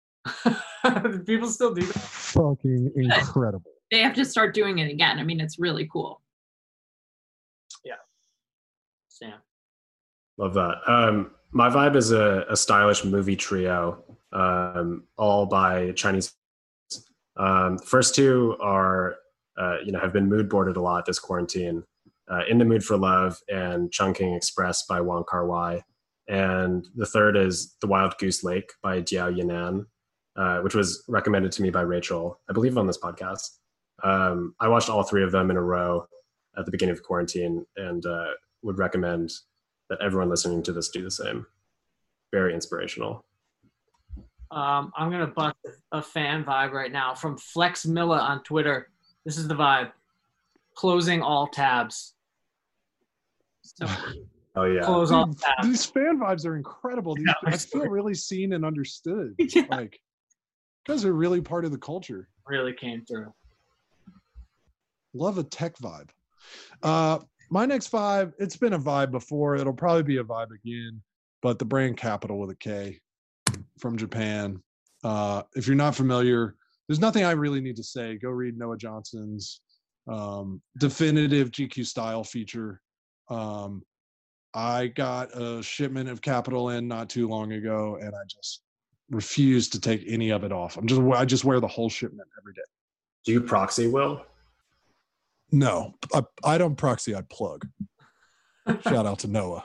People still do that. Fucking incredible. They have to start doing it again. I mean, it's really cool. Yeah. Sam. Love that. Um, my vibe is a, a stylish movie trio, um, all by Chinese. Um, the first two are, uh, you know, have been mood boarded a lot this quarantine. Uh, In the Mood for Love and Chungking Express by Wong Kar-wai. And the third is The Wild Goose Lake by Diao Yinan, uh, which was recommended to me by Rachel, I believe on this podcast. Um, I watched all three of them in a row at the beginning of quarantine and uh, would recommend that everyone listening to this do the same. Very inspirational. Um, I'm going to bust a fan vibe right now from Flex Milla on Twitter. This is the vibe. Closing all tabs. So Oh yeah. close all Dude, tabs. these fan vibes are incredible. These, Yeah, I I feel swear. really seen and understood. Yeah. Like, you guys are really part of the culture. Really came through. Love a tech vibe. Uh, my next vibe, it's been a vibe before. It'll probably be a vibe again, but the brand Capital with a K from Japan. Uh, if you're not familiar, there's nothing I really need to say. Go read Noah Johnson's um, definitive G Q style feature. Um, I got a shipment of Capital in not too long ago, and I just refuse to take any of it off. I'm just I just wear the whole shipment every day. Do you proxy, Will? No, I, I don't proxy. I plug. Shout out to Noah.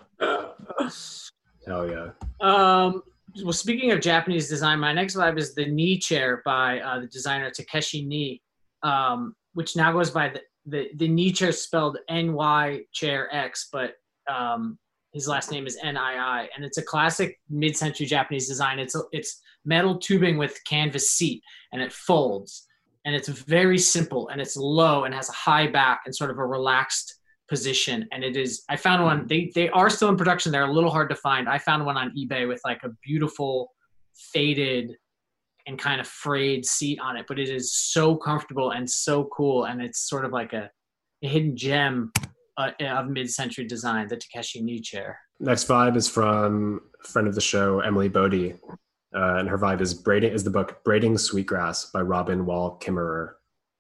Hell yeah. Um, well, speaking of Japanese design, my next vibe is the knee chair by uh, the designer Takeshi Nii, um, which now goes by the, the, the knee chair spelled N Y chair X, but um, his last name is N I I. And it's a classic mid-century Japanese design. It's, it's metal tubing with canvas seat, and it folds. And it's very simple, and it's low and has a high back and sort of a relaxed position. And it is, I found one, they they are still in production. They're a little hard to find. I found one on eBay with like a beautiful faded and kind of frayed seat on it, but it is so comfortable and so cool. And it's sort of like a, a hidden gem uh, of mid-century design, the Takeshi Nii chair. Next vibe is from a friend of the show, Emily Bodie. Uh, and her vibe is braiding is the book Braiding Sweetgrass by Robin Wall Kimmerer.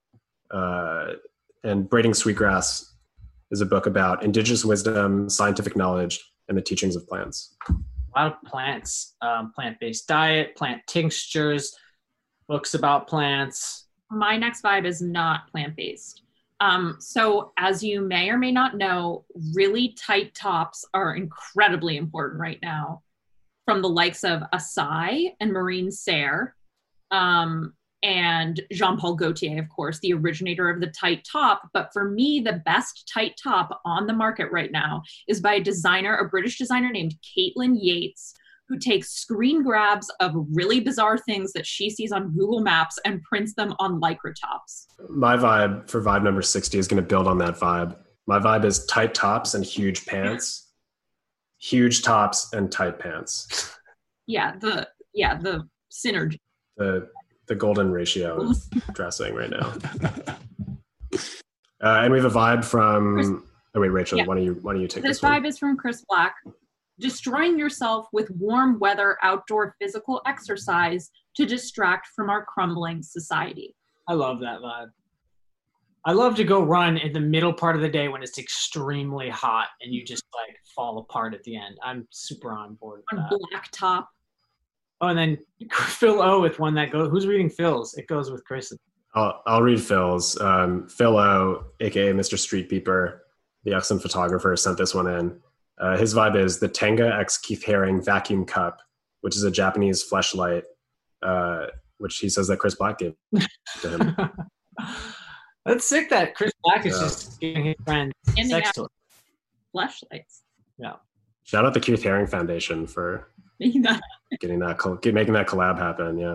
Uh, and Braiding Sweetgrass is a book about indigenous wisdom, scientific knowledge, and the teachings of plants. A lot of plants, um, plant-based diet, plant tinctures, books about plants. My next vibe is not plant-based. Um, so as you may or may not know, really tight tops are incredibly important right now, from the likes of Asai and Marine Serre, um, and Jean-Paul Gaultier, of course, the originator of the tight top. But for me, the best tight top on the market right now is by a designer, a British designer named Caitlin Yates, who takes screen grabs of really bizarre things that she sees on Google Maps and prints them on Lycra tops. My vibe for vibe number sixty is going to build on that vibe. My vibe is tight tops and huge pants. Huge tops and tight pants. Yeah, the yeah the synergy. The the golden ratio of dressing right now. Uh, and we have a vibe from. Chris, oh wait, Rachel, yeah. why don't you why don't you take this? This vibe one? is from Chris Black. Destroying yourself with warm weather outdoor physical exercise to distract from our crumbling society. I love that vibe. I love to go run in the middle part of the day when it's extremely hot and you just like fall apart at the end. I'm super on board with On that. black top. Oh, and then Phil O with one that goes. Who's reading Phil's? It goes with Chris. I'll I'll read Phil's. Um, Phil O, aka Mister Street Beeper, the excellent photographer, sent this one in. Uh, his vibe is the Tenga X Keith Haring Vacuum Cup, which is a Japanese fleshlight, uh, which he says that Chris Black gave to him. That's sick that Chris Black is Yeah. just giving his friends Handing sex out toys. flashlights. Yeah. Shout out the Keith Haring Foundation for Making that getting that, col- making that collab happen. Yeah.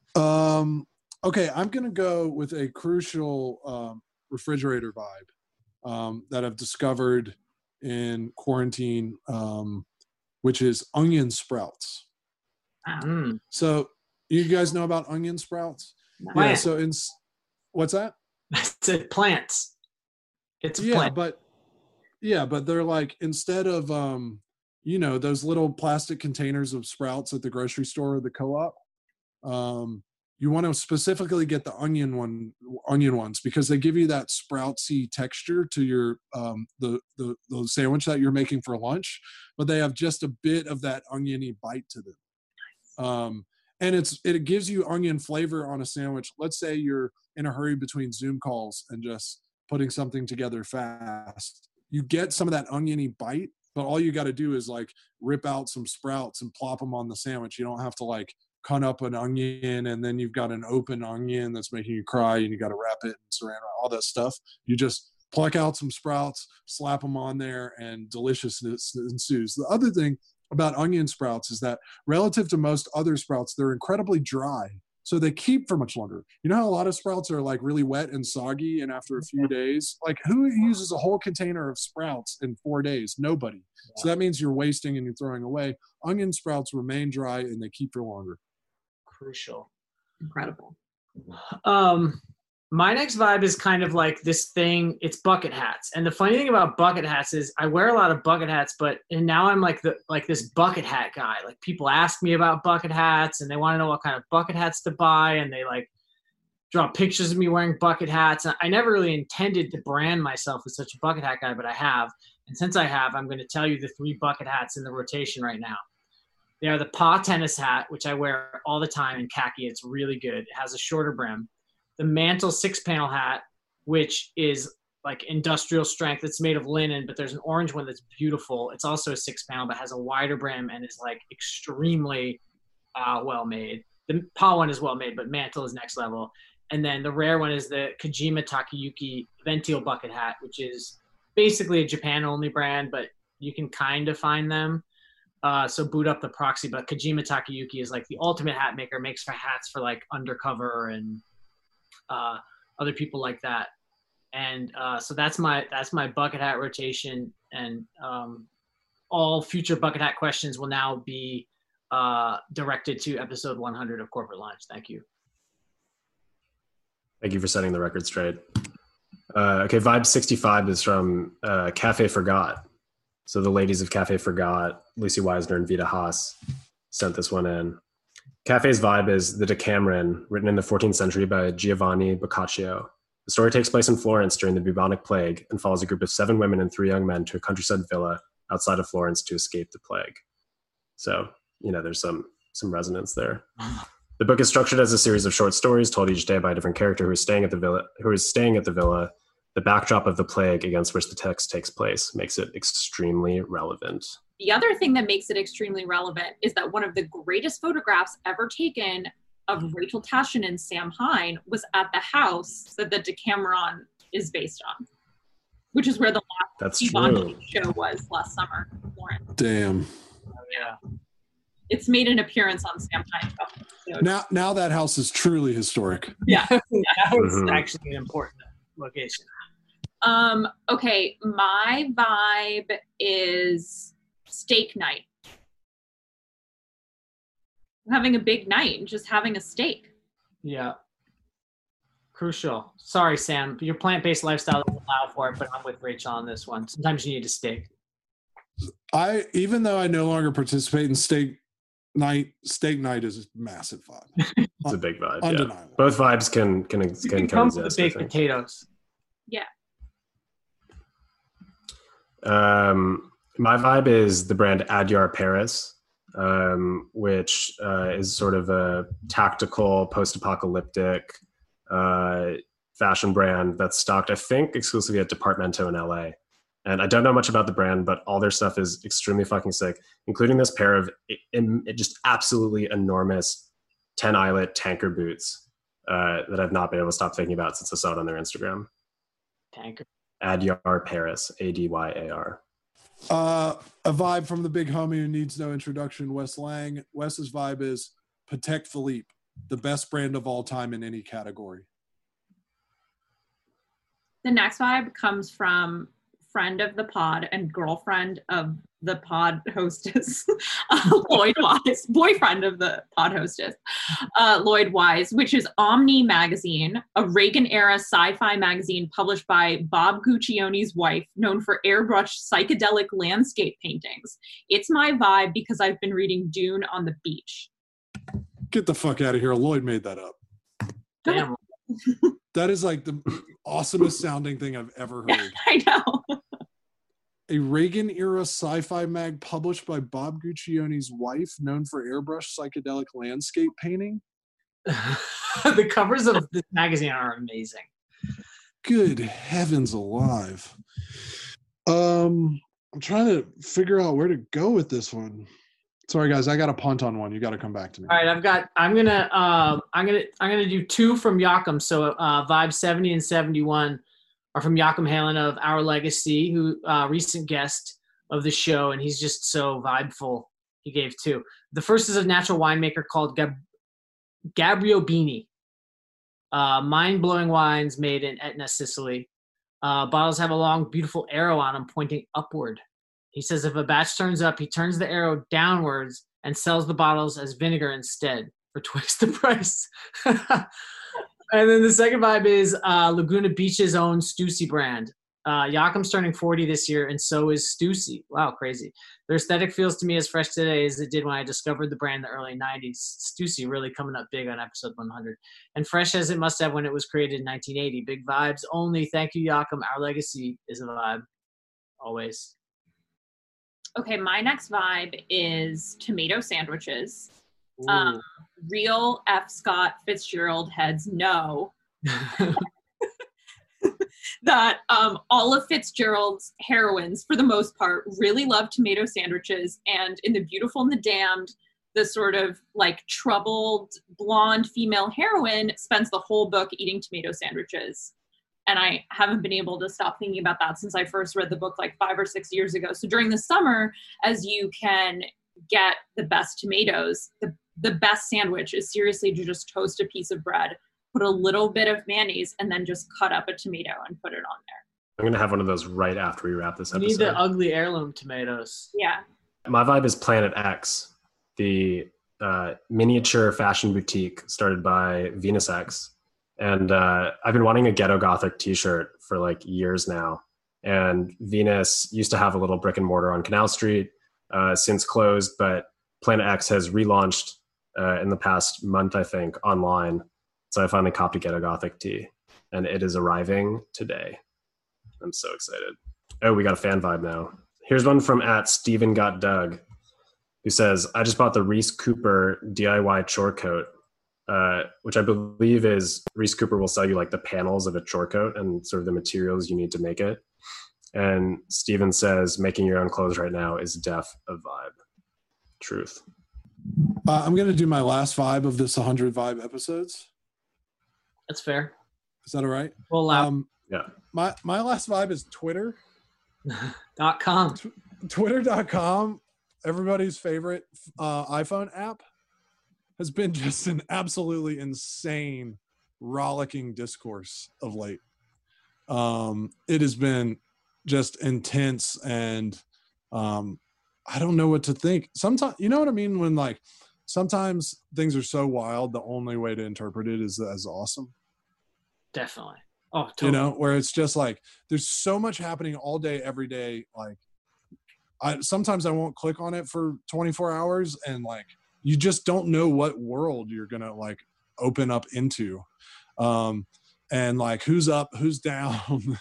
Um, okay, I'm going to go with a crucial um, refrigerator vibe um, that I've discovered in quarantine, um, which is onion sprouts. wow. Mm. So you guys know about onion sprouts? Yeah. Plant. So in s- what's that? It's a plants. It's a Yeah, plant. but yeah, but they're like, instead of um, you know, those little plastic containers of sprouts at the grocery store or the co-op, um, you want to specifically get the onion one, onion ones, because they give you that sproutsy texture to your um, the, the the sandwich that you're making for lunch, but they have just a bit of that oniony bite to them. Um, and it's it gives you onion flavor on a sandwich. Let's say you're in a hurry between Zoom calls and just putting something together fast. You get some of that oniony bite, but all you got to do is like rip out some sprouts and plop them on the sandwich. You don't have to like cut up an onion and then you've got an open onion that's making you cry and you got to wrap it in saran wrap, all that stuff. You just pluck out some sprouts, slap them on there, and deliciousness ensues. The other thing about onion sprouts is that relative to most other sprouts, they're incredibly dry. So they keep for much longer. You know how a lot of sprouts are like really wet and soggy, and after a few days, like who uses a whole container of sprouts in four days? Nobody. Yeah. So that means you're wasting and you're throwing away. Onion sprouts remain dry and they keep for longer. Crucial. Incredible. Um, my next vibe is kind of like this thing. It's bucket hats, and the funny thing about bucket hats is I wear a lot of bucket hats, but and now I'm like the like this bucket hat guy. Like people ask me about bucket hats, and they want to know what kind of bucket hats to buy, and they like draw pictures of me wearing bucket hats. And I never really intended to brand myself as such a bucket hat guy, but I have. And since I have, I'm going to tell you the three bucket hats in the rotation right now. They are the paw tennis hat, which I wear all the time in khaki. It's really good. It has a shorter brim. The mantle six panel hat, which is like industrial strength. It's made of linen, but there's an orange one that's beautiful. It's also a six panel, but has a wider brim and is like extremely uh, well made. The paw one is well made, but mantle is next level. And then the rare one is the Kajima Takayuki Ventile bucket hat, which is basically a Japan only brand, but you can kind of find them. Uh, so boot up the proxy, but Kajima Takayuki is like the ultimate hat maker, makes for hats for like undercover and uh, other people like that. And uh, so that's my that's my bucket hat rotation. And um, all future bucket hat questions will now be uh, directed to episode one hundred of Corporate Lunch. Thank you. Thank you for setting the record straight. Uh, okay, Vibe sixty-five is from uh, Cafe Forgot. So the ladies of Cafe Forgot, Lucy Weisner and Vita Haas, sent this one in. Cafe's vibe is the Decameron, written in the fourteenth century by Giovanni Boccaccio. The story takes place in Florence during the bubonic plague and follows a group of seven women and three young men to a countryside villa outside of Florence to escape the plague. So, you know, there's some some resonance there. The book is structured as a series of short stories told each day by a different character who is staying at the villa. Who is staying at the villa. The backdrop of the plague against which the text takes place makes it extremely relevant. The other thing that makes it extremely relevant is that one of the greatest photographs ever taken of Rachel Taschen and Sam Hine was at the house that the Decameron is based on, which is where the last That's Giovanni true. show was last summer. Lauren. Damn. Oh, yeah. It's made an appearance on Sam Hine's episode. Now, now that house is truly historic. Yeah. That was Mhm. actually an important location. Um, okay, my vibe is steak night. Having a big night and just having a steak. Yeah. Crucial. Sorry, Sam. Your plant-based lifestyle doesn't allow for it, but I'm with Rachel on this one. Sometimes you need a steak. I, even though I no longer participate in steak night, steak night is a massive vibe. It's a big vibe. Yeah. Undeniable. Both vibes can can, You can can come with the coexist. I baked think. potatoes. Yeah. Um, my vibe is the brand Adyar Paris, um, which uh, is sort of a tactical, post-apocalyptic uh, fashion brand that's stocked, I think, exclusively at Departamento in L A. And I don't know much about the brand, but all their stuff is extremely fucking sick, including this pair of in, in, just absolutely enormous ten eyelet tanker boots uh, that I've not been able to stop thinking about since I saw it on their Instagram. Tanker. Adyar Paris, A D Y A R. Uh, a vibe from the big homie who needs no introduction, Wes Lang. Wes's vibe is Patek Philippe, the best brand of all time in any category. The next vibe comes from friend of the pod and girlfriend of the pod hostess, uh, Lloyd Wise, boyfriend of the pod hostess, uh, Lloyd Wise, which is Omni Magazine, a Reagan-era sci-fi magazine published by Bob Guccione's wife, known for airbrushed psychedelic landscape paintings. It's my vibe because I've been reading Dune on the beach. Get the fuck out of here. Lloyd made that up. Damn. That is like the awesomest sounding thing I've ever heard. I know. A Reagan-era sci-fi mag published by Bob Guccione's wife, known for airbrush psychedelic landscape painting. The covers of this magazine are amazing. Good heavens alive. Um, I'm trying to figure out where to go with this one. Sorry, guys, I got a punt on one. You got to come back to me. All right, I've got. I'm gonna. Um, I'm gonna. I'm gonna do two from Joachim. So, uh, Vibe seventy and seventy-one are from Joachim Halen of Our Legacy, who uh, recent guest of the show, and he's just so vibeful. He gave two. The first is a natural winemaker called Gab- Gabriobini. Uh, mind-blowing wines made in Etna, Sicily. Uh, bottles have a long, beautiful arrow on them pointing upward. He says if a batch turns up, he turns the arrow downwards and sells the bottles as vinegar instead for twice the price. And then the second vibe is uh, Laguna Beach's own Stussy brand. Uh, Joachim's turning forty this year, and so is Stussy. Wow, crazy. Their aesthetic feels to me as fresh today as it did when I discovered the brand in the early nineties. Stussy really coming up big on episode one hundred. And fresh as it must have when it was created in nineteen eighty. Big vibes only. Thank you, Joachim. Our Legacy is a vibe. Always. Okay, my next vibe is tomato sandwiches. Um, real F. Scott Fitzgerald heads know that um, all of Fitzgerald's heroines, for the most part, really love tomato sandwiches. And in The Beautiful and the Damned, the sort of like troubled blonde female heroine spends the whole book eating tomato sandwiches. And I haven't been able to stop thinking about that since I first read the book like five or six years ago. So during the summer, as you can get the best tomatoes, the, the best sandwich is seriously to just toast a piece of bread, put a little bit of mayonnaise, and then just cut up a tomato and put it on there. I'm going to have one of those right after we wrap this You episode. need the ugly heirloom tomatoes. Yeah. My vibe is Planet X, the uh, miniature fashion boutique started by Venus X. And uh, I've been wanting a Ghetto Gothic t-shirt for like years now. And Venus used to have a little brick and mortar on Canal Street, uh, since closed, but Planet X has relaunched uh, in the past month, I think, online. So I finally copped a Ghetto Gothic tee, and it is arriving today. I'm so excited. Oh, we got a fan vibe now. Here's one from at Steven Got Doug, who says, I just bought the Reese Cooper D I Y chore coat. Uh, which I believe is Reese Cooper will sell you like the panels of a chore coat and sort of the materials you need to make it. And Steven says, making your own clothes right now is def a vibe. Truth. Uh, I'm going to do my last vibe of this one hundred vibe episodes. That's fair. Is that all right? We'll allow. Um, Yeah. my, my last vibe is Twitter. Dot com. Twitter dot com, everybody's favorite uh, iPhone app, has been just an absolutely insane, rollicking discourse of late. Um, it has been just intense, and um, I don't know what to think. Sometimes, you know what I mean? When like, sometimes things are so wild, the only way to interpret it is as awesome. Definitely. Oh, totally. You know, where it's just like, there's so much happening all day, every day. Like, I sometimes I won't click on it for twenty-four hours, and like, you just don't know what world you're going to like open up into. Um, and like, who's up, who's down,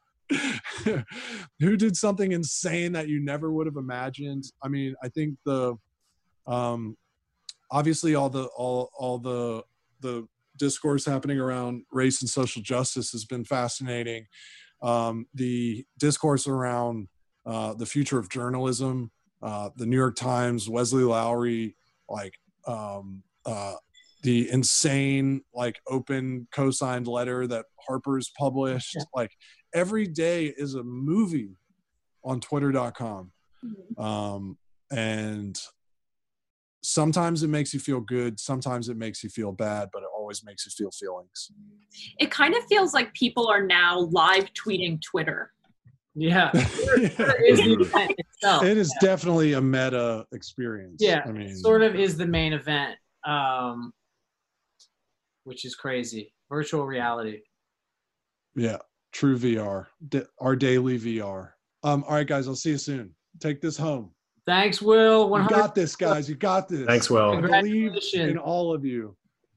who did something insane that you never would have imagined. I mean, I think the, um, obviously all the, all, all the, the discourse happening around race and social justice has been fascinating. Um, the discourse around uh, the future of journalism, uh, the New York Times, Wesley Lowery, like um, uh, the insane, like open co-signed letter that Harper's published. Yeah. Like every day is a movie on twitter dot com. Mm-hmm. Um, and sometimes it makes you feel good. Sometimes it makes you feel bad, but it always makes you feel feelings. It kind of feels like people are now live tweeting Twitter. Yeah. yeah. It is yeah. definitely a meta experience. Yeah. I mean, it sort of is the main event, um, which is crazy. Virtual reality. Yeah. True V R. D- our daily V R. Um, all right, guys, I'll see you soon. Take this home. Thanks, Will. You got this, guys. You got this. Thanks, Will. I believe in all of you.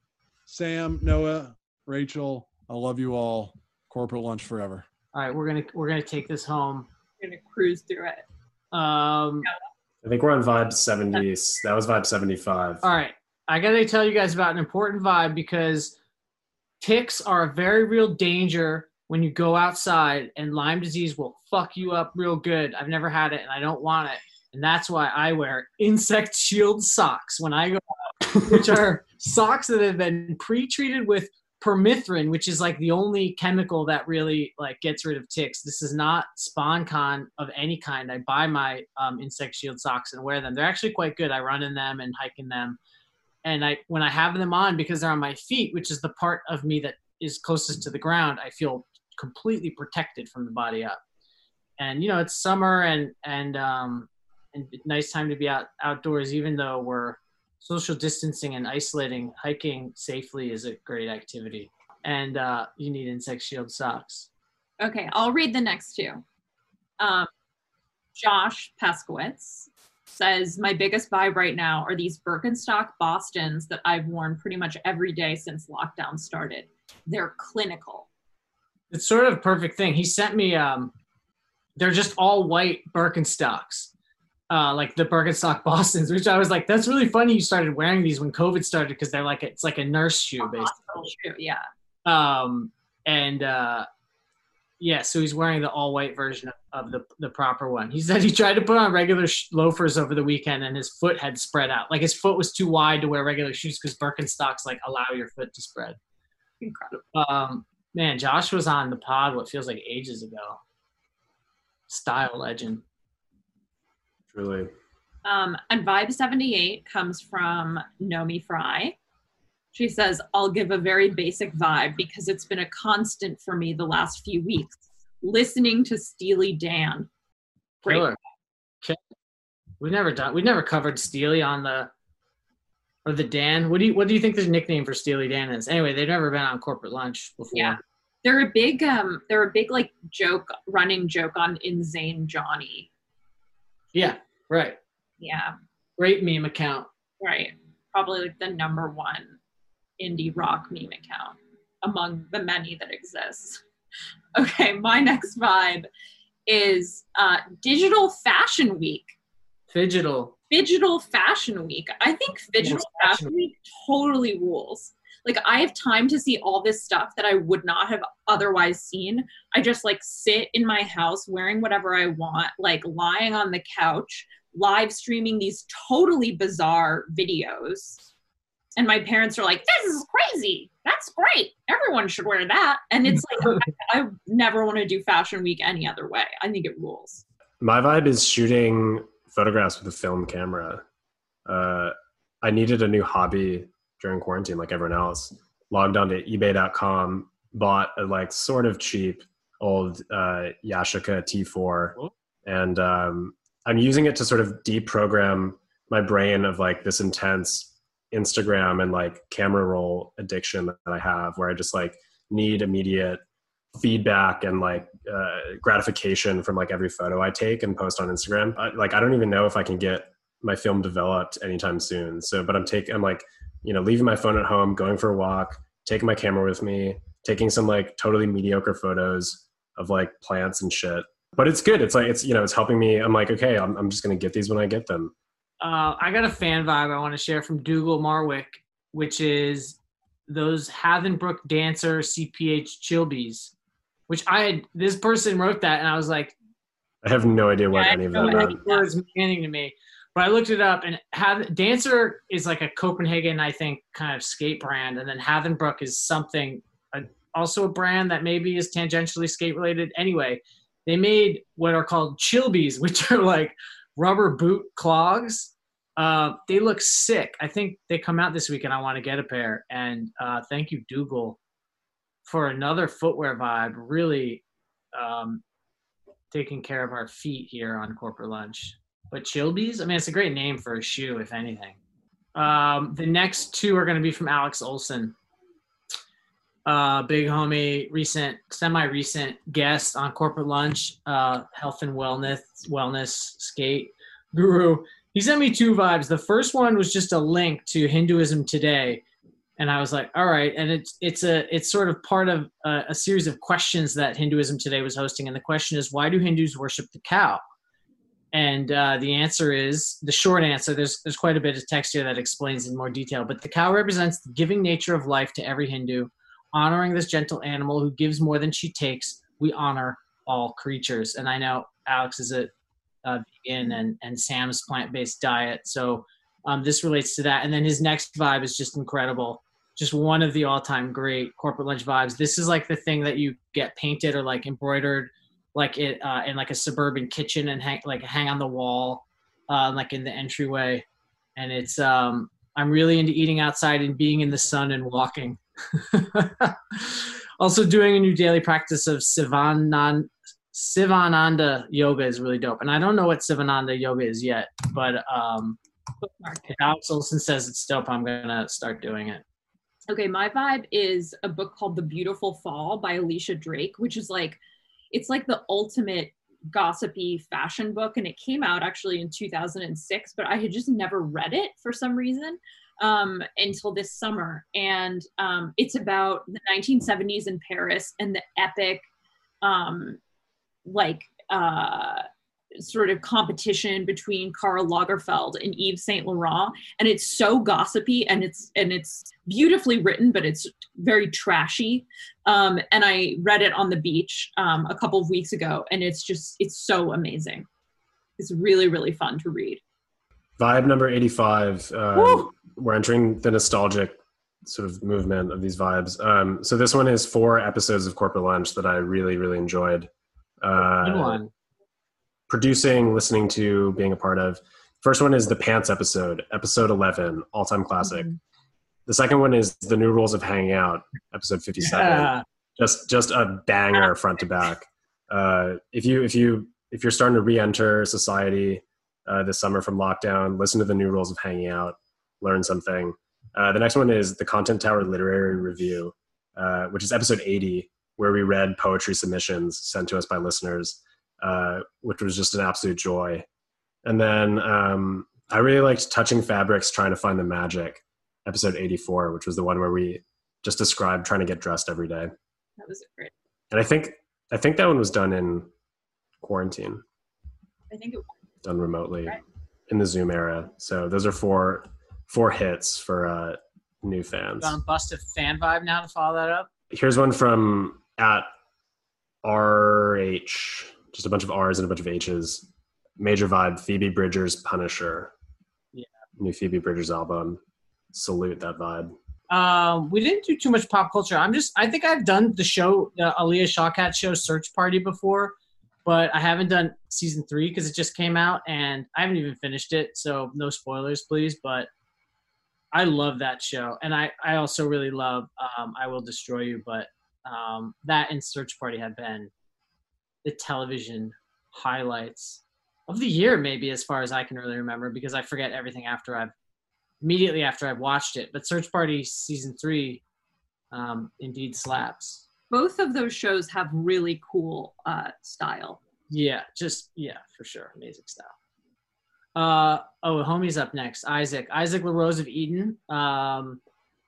Sam, Noah, Rachel, I love you all. Corporate lunch forever. All right, we're gonna we're gonna take this home. We're gonna cruise through it. Um, I think we're on vibe seventy. That was vibe seventy-five. All right, I gotta tell you guys about an important vibe because ticks are a very real danger when you go outside, and Lyme disease will fuck you up real good. I've never had it, and I don't want it. And that's why I wear insect shield socks when I go out, which are socks that have been pre-treated with permethrin, which is like the only chemical that really like gets rid of ticks. This is not SponCon of any kind. I buy my um, insect shield socks and wear them. They're actually quite good. I run in them and hike in them. And I, when I have them on, because they're on my feet, which is the part of me that is closest to the ground, I feel completely protected from the body up. And, you know, it's summer and, and, um, and nice time to be out outdoors, even though we're social distancing and isolating. Hiking safely is a great activity, and uh, you need insect shield socks. Okay, I'll read the next two. Um, Josh Peskowitz says, my biggest vibe right now are these Birkenstock Bostons that I've worn pretty much every day since lockdown started. They're clinical. It's sort of a perfect thing. He sent me, um, they're just all white Birkenstocks. Uh, like the Birkenstock Bostons, which I was like, that's really funny you started wearing these when COVID started, because they're like, it's like a nurse shoe, basically. Shoe, yeah. Um, and uh, yeah, so he's wearing the all white version of, of the, the proper one. He said he tried to put on regular sh- loafers over the weekend and his foot had spread out. Like his foot was too wide to wear regular shoes because Birkenstocks like allow your foot to spread. Incredible. Um, man, Josh was on the pod what feels like ages ago. Style legend. Really. Um, and Vibe seventy-eight comes from Nomi Fry. She says, I'll give a very basic vibe because it's been a constant for me the last few weeks. Listening to Steely Dan. Great. Killer. Okay. We've never done, we've never covered Steely on the, or the Dan. What do you, what do you think the nickname for Steely Dan is? Anyway, they've never been on Corporate Lunch before. Yeah. They're a big, um, they're a big like joke, running joke on Insane Johnny. Yeah. Right. Yeah. Great meme account. Right. Probably like the number one indie rock meme account among the many that exist. Okay, my next vibe is uh, Digital Fashion Week. Digital. Digital Fashion Week. I think Digital Fashion Week totally rules. Like, I have time to see all this stuff that I would not have otherwise seen. I just, like, sit in my house wearing whatever I want, like, lying on the couch, live streaming these totally bizarre videos. And my parents are like, this is crazy. That's great. Everyone should wear that. And it's like, I, I never want to do Fashion Week any other way. I think it rules. My vibe is shooting photographs with a film camera. Uh, I needed a new hobby during quarantine, like everyone else. Logged onto ebay dot com, bought a like sort of cheap old uh, Yashica T four, and um, I'm using it to sort of deprogram my brain of like this intense Instagram and like camera roll addiction that I have, where I just like need immediate feedback and like uh, gratification from like every photo I take and post on Instagram. I, like I don't even know if I can get my film developed anytime soon. So, but I'm taking, I'm like, you know, leaving my phone at home, going for a walk, taking my camera with me, taking some like totally mediocre photos of like plants and shit. But it's good. It's like, it's, you know, it's helping me. I'm like, okay, I'm, I'm just going to get these when I get them. Uh, I got a fan vibe I want to share from Dougal Marwick, which is those Havenbrook Dancer C P H Chilbies. which I had, this person wrote that and I was like, I have no idea what yeah, any of I that don't know meant. what words meaning to me. But I looked it up, and have, Dancer is like a Copenhagen, I think, kind of skate brand, and then Havenbrook is something, uh, also a brand that maybe is tangentially skate related. Anyway, they made what are called Chilbies, which are like rubber boot clogs. Uh, they look sick. I think they come out this week, and I want to get a pair. And uh, thank you, Dougal, for another footwear vibe. Really um, taking care of our feet here on Corporate Lunch. But Chilbies, I mean, it's a great name for a shoe, if anything. Um, the next two are going to be from Alex Olson. Uh, big homie, recent, semi-recent guest on Corporate Lunch, uh, health and wellness, wellness skate guru. He sent me two vibes. The first one was just a link to Hinduism Today. And I was like, all right. And it's, it's a, it's sort of part of a, a series of questions that Hinduism Today was hosting. And the question is, why do Hindus worship the cow? And uh, the answer is, the short answer, there's there's quite a bit of text here that explains in more detail, but the cow represents the giving nature of life to every Hindu. Honoring this gentle animal who gives more than she takes, we honor all creatures. And I know Alex is a, a vegan and, and Sam's plant-based diet, so um, this relates to that. And then his next vibe is just incredible. Just one of the all-time great Corporate Lunch vibes. This is like the thing that you get painted or like embroidered like it uh, in like a suburban kitchen and hang like hang on the wall, uh, like in the entryway. And it's um, I'm really into eating outside and being in the sun and walking. Also doing a new daily practice of Sivananda, Sivananda yoga is really dope. And I don't know what Sivananda yoga is yet, but um, if Alex Olson says it's dope, I'm gonna start doing it. Okay, my vibe is a book called The Beautiful Fall by Alicia Drake, which is like, it's like the ultimate gossipy fashion book. And it came out actually in two thousand six, but I had just never read it for some reason um, until this summer. And um, it's about the nineteen seventies in Paris and the epic, um, like, uh, sort of competition between Karl Lagerfeld and Yves Saint Laurent, and it's so gossipy and it's and it's beautifully written, but it's very trashy. Um, and I read it on the beach um, a couple of weeks ago, and it's just it's so amazing. It's really really fun to read. Vibe number eighty-five. Um, we're entering the nostalgic sort of movement of these vibes. Um, so this one is four episodes of Corporate Lunch that I really really enjoyed. Uh, Good one. Producing, listening to, being a part of. First one is the Pants episode, episode eleven, all-time classic. Mm-hmm. The second one is the New Rules of Hanging Out, episode fifty-seven. Yeah. Just just a banger front to back. Uh, if you if you if you're starting to re-enter society uh, this summer from lockdown, listen to the New Rules of Hanging Out, learn something. Uh, the next one is the Content Tower Literary Review, uh, which is episode eighty, where we read poetry submissions sent to us by listeners. Uh, which was just an absolute joy. And then um, I really liked Touching Fabrics, Trying to Find the Magic, episode eighty-four, which was the one where we just described trying to get dressed every day. That was great. And I think I think that one was done in quarantine. I think it was. Done remotely right. In the Zoom era. So those are four four hits for uh, new fans. Gonna bust a fan vibe now to follow that up? Here's one from at R H. Just a bunch of R's and a bunch of H's. Major vibe, Phoebe Bridgers' Punisher. Yeah. New Phoebe Bridgers album. Salute that vibe. Um, we didn't do too much pop culture. I'm just, I think I've done the show, the Aaliyah Shawkat show Search Party before, but I haven't done season three because it just came out and I haven't even finished it. So no spoilers, please. But I love that show. And I, I also really love um, I Will Destroy You. But um, that and Search Party have been the television highlights of the year, maybe, as far as I can really remember, because I forget everything after I've immediately after I've watched it. But Search Party season three um, indeed slaps. Both of those shows have really cool uh, style. Yeah, just yeah, for sure, amazing style. Uh, oh, homie's up next. Isaac, Isaac LaRose of Eden, um,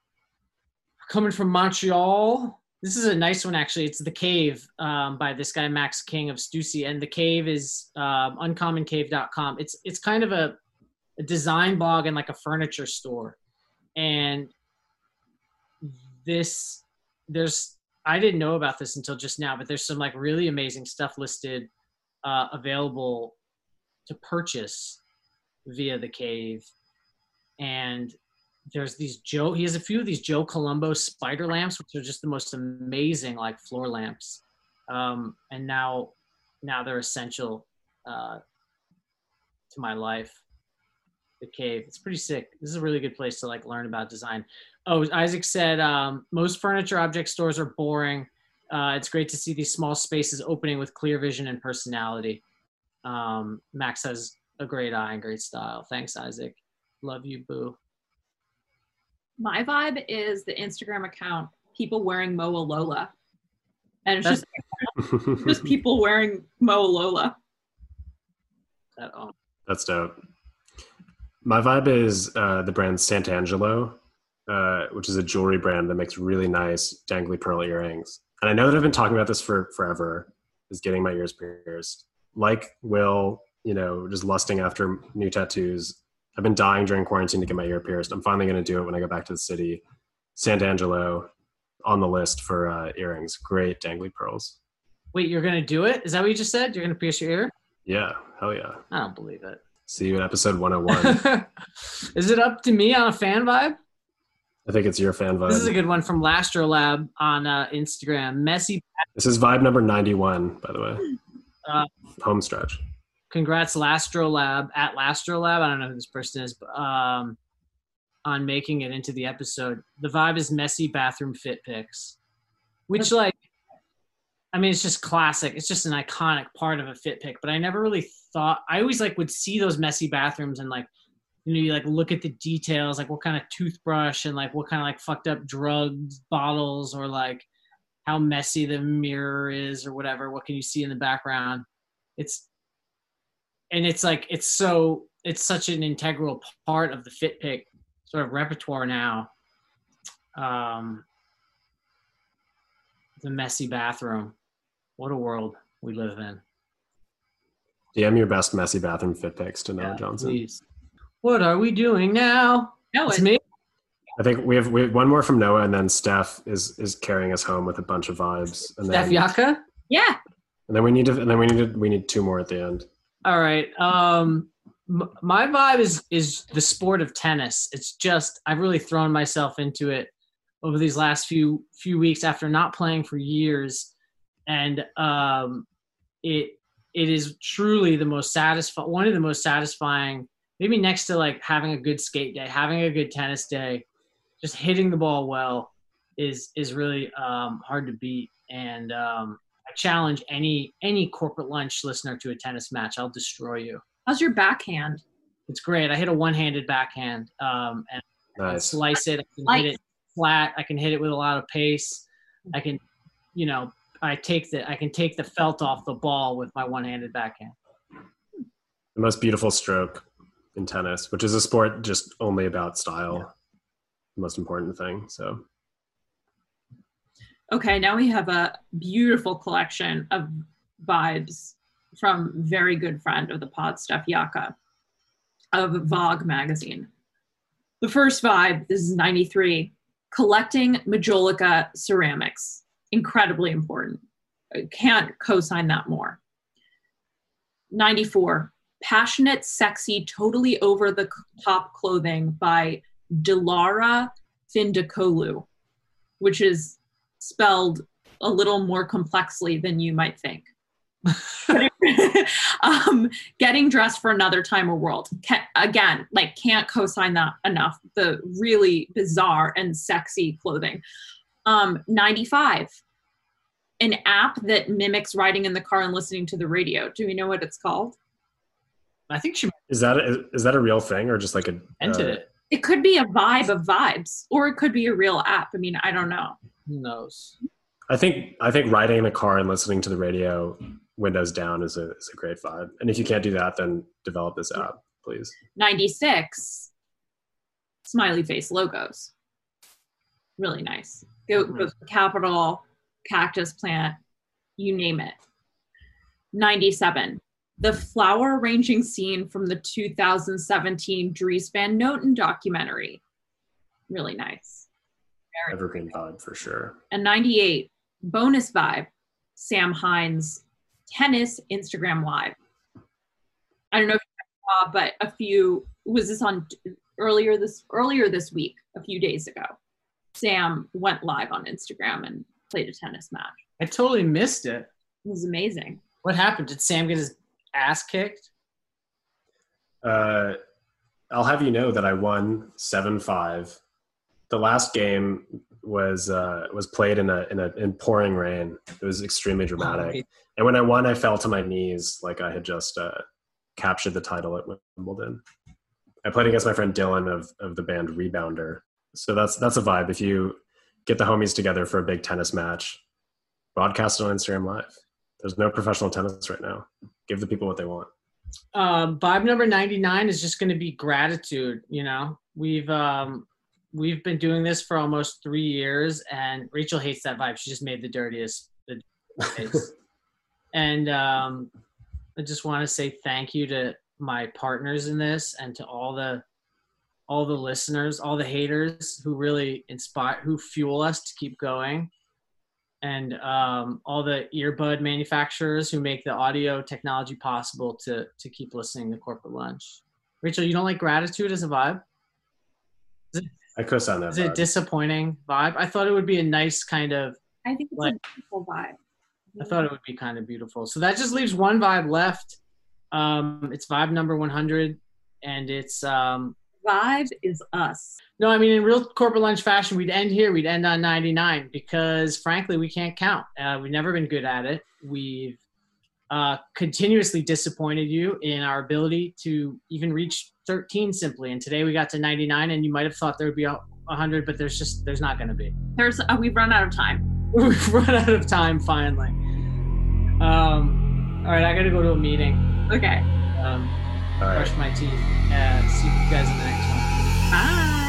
coming from Montreal. This is a nice one, actually. It's The Cave um, by this guy, Max King of Stussy. And The Cave is um, uncommon cave dot com. It's it's kind of a, a design blog and like a furniture store. And this, there's, I didn't know about this until just now, but there's some like really amazing stuff listed, uh, available to purchase via the Cave. And there's these Joe, he has a few of these Joe Colombo spider lamps, which are just the most amazing like floor lamps. Um, and now, now they're essential uh, to my life. The Cave, it's pretty sick. This is a really good place to like learn about design. Oh, Isaac said um, most furniture object stores are boring. Uh, it's great to see these small spaces opening with clear vision and personality. Um, Max has a great eye and great style. Thanks, Isaac. Love you, boo. My vibe is the Instagram account, people wearing Moa Lola. And it's That's- just, just people wearing Moa Lola. That, oh. That's dope. My vibe is uh, the brand Sant'Angelo, uh, which is a jewelry brand that makes really nice dangly pearl earrings. And I know that I've been talking about this for forever, is getting my ears pierced. Like Will, you know, just lusting after new tattoos. I've been dying during quarantine to get my ear pierced. I'm finally going to do it when I go back to the city. Sant'Angelo on the list for uh, earrings. Great dangly pearls. Wait, you're gonna do it? Is that what you just said? You're gonna pierce your ear? Yeah, hell yeah. I don't believe it. See you in episode one oh one. Is it up to me on a fan vibe? I think it's your fan vibe. This is a good one from Lastrolab on uh, Instagram. Messy. This is vibe number ninety-one, by the way. Uh, Home stretch. Congrats, Lastrolab, at Lastrolab. I don't know who this person is, but, um, on making it into the episode. The vibe is messy bathroom fit pics, which, like, I mean, it's just classic. It's just an iconic part of a fit pic. But I never really thought. I always like would see those messy bathrooms and like, you know, you like look at the details, like what kind of toothbrush and like what kind of like fucked up drugs bottles or like how messy the mirror is or whatever. What can you see in the background? It's and it's like it's so it's such an integral part of the fit pic sort of repertoire now. Um, the messy bathroom. What a world we live in. D M your best messy bathroom fit pics to Noah Yeah, Johnson. please. What are we doing now? No, It's it's me. I think we have we have one more from Noah, and then Steph is is carrying us home with a bunch of vibes. And Steph then, Yaka. yeah. and then we need to and then we need to, we need two more at the end. All right. Um, m- my vibe is is the sport of tennis. It's just I've really thrown myself into it over these last few few weeks after not playing for years, and um, it it is truly the most satisfying, one of the most satisfying, maybe next to like having a good skate day, having a good tennis day, just hitting the ball well is is really um, hard to beat. And um, I challenge any any corporate lunch listener to a tennis match. I'll destroy you. How's your backhand? It's great. I hit a one-handed backhand um, and I can Nice. slice it. I can Nice. hit it flat. I can hit it with a lot of pace. I can, you know, I take the I can take the felt off the ball with my one-handed backhand. The most beautiful stroke in tennis, which is a sport just only about style. Yeah. The most important thing. So Okay, now we have a beautiful collection of vibes from very good friend of the pod, Steph Yaka, of Vogue magazine. The first vibe, this is ninety-three, collecting Majolica ceramics. Incredibly important. I can't co-sign that more. ninety-four, passionate, sexy, totally over-the-top clothing by Dilara Findakolu, which is spelled a little more complexly than you might think. um, getting dressed for another time or world. Can, again, like can't co-sign that enough. The really bizarre and sexy clothing. Um, ninety-five, an app that mimics riding in the car and listening to the radio. Do we know what it's called? I think she is that is, is that a real thing or just like a invented uh, it. It could be a vibe of vibes, or it could be a real app. I mean, I don't know. Who knows? I think I think riding in a car and listening to the radio, windows down, is a is a great vibe. And if you can't do that, then develop this app, please. ninety-six, smiley face logos. Really nice. Go, Mhm. goes with capital, cactus plant, you name it. ninety-seven, the flower arranging scene from the two thousand seventeen Dries Van Noten documentary. Really nice. Very Evergreen vibe for sure. And ninety-eight, bonus vibe, Sam Hines tennis Instagram live. I don't know if you saw, but a few, was this on earlier this earlier this week, a few days ago, Sam went live on Instagram and played a tennis match. I totally missed it. It was amazing. What happened? Did Sam get his ass kicked? Uh, I'll have you know that I won seven five. The last game was uh, was played in a in a in pouring rain. It was extremely dramatic. Oh, and when I won, I fell to my knees like I had just uh, captured the title at Wimbledon. I played against my friend Dylan of of the band Rebounder. So that's that's a vibe. If you get the homies together for a big tennis match, broadcast it on Instagram Live. There's no professional tennis right now. Give the people what they want. Uh, vibe number ninety-nine is just going to be gratitude. You know, we've um, we've been doing this for almost three years, and Rachel hates that vibe. She just made the dirtiest. The dirtiest. And um, I just want to say thank you to my partners in this, and to all the all the listeners, all the haters who really inspire, who fuel us to keep going. And um, all the earbud manufacturers who make the audio technology possible to to keep listening to Corporate Lunch. Rachel, you don't like gratitude as a vibe? Is it, I co-sign that Is vibe. it a disappointing vibe? I thought it would be a nice kind of... I think it's like, a beautiful vibe. I thought it would be kind of beautiful. So that just leaves one vibe left. Um, it's vibe number one hundred, and it's... Um, vibe is us. No, I mean, in real Corporate Lunch fashion, we'd end here. We'd end on ninety-nine because, frankly, we can't count. Uh, we've never been good at it. We've uh, continuously disappointed you in our ability to even reach thirteen simply. And today we got to ninety-nine, and you might have thought there would be a one hundred, but there's just there's not going to be. There's uh, we've run out of time. We've run out of time finally. Um, all right, I got to go to a meeting. Okay. Um, all right. Brush my teeth. Uh, see you guys in the next one. Bye.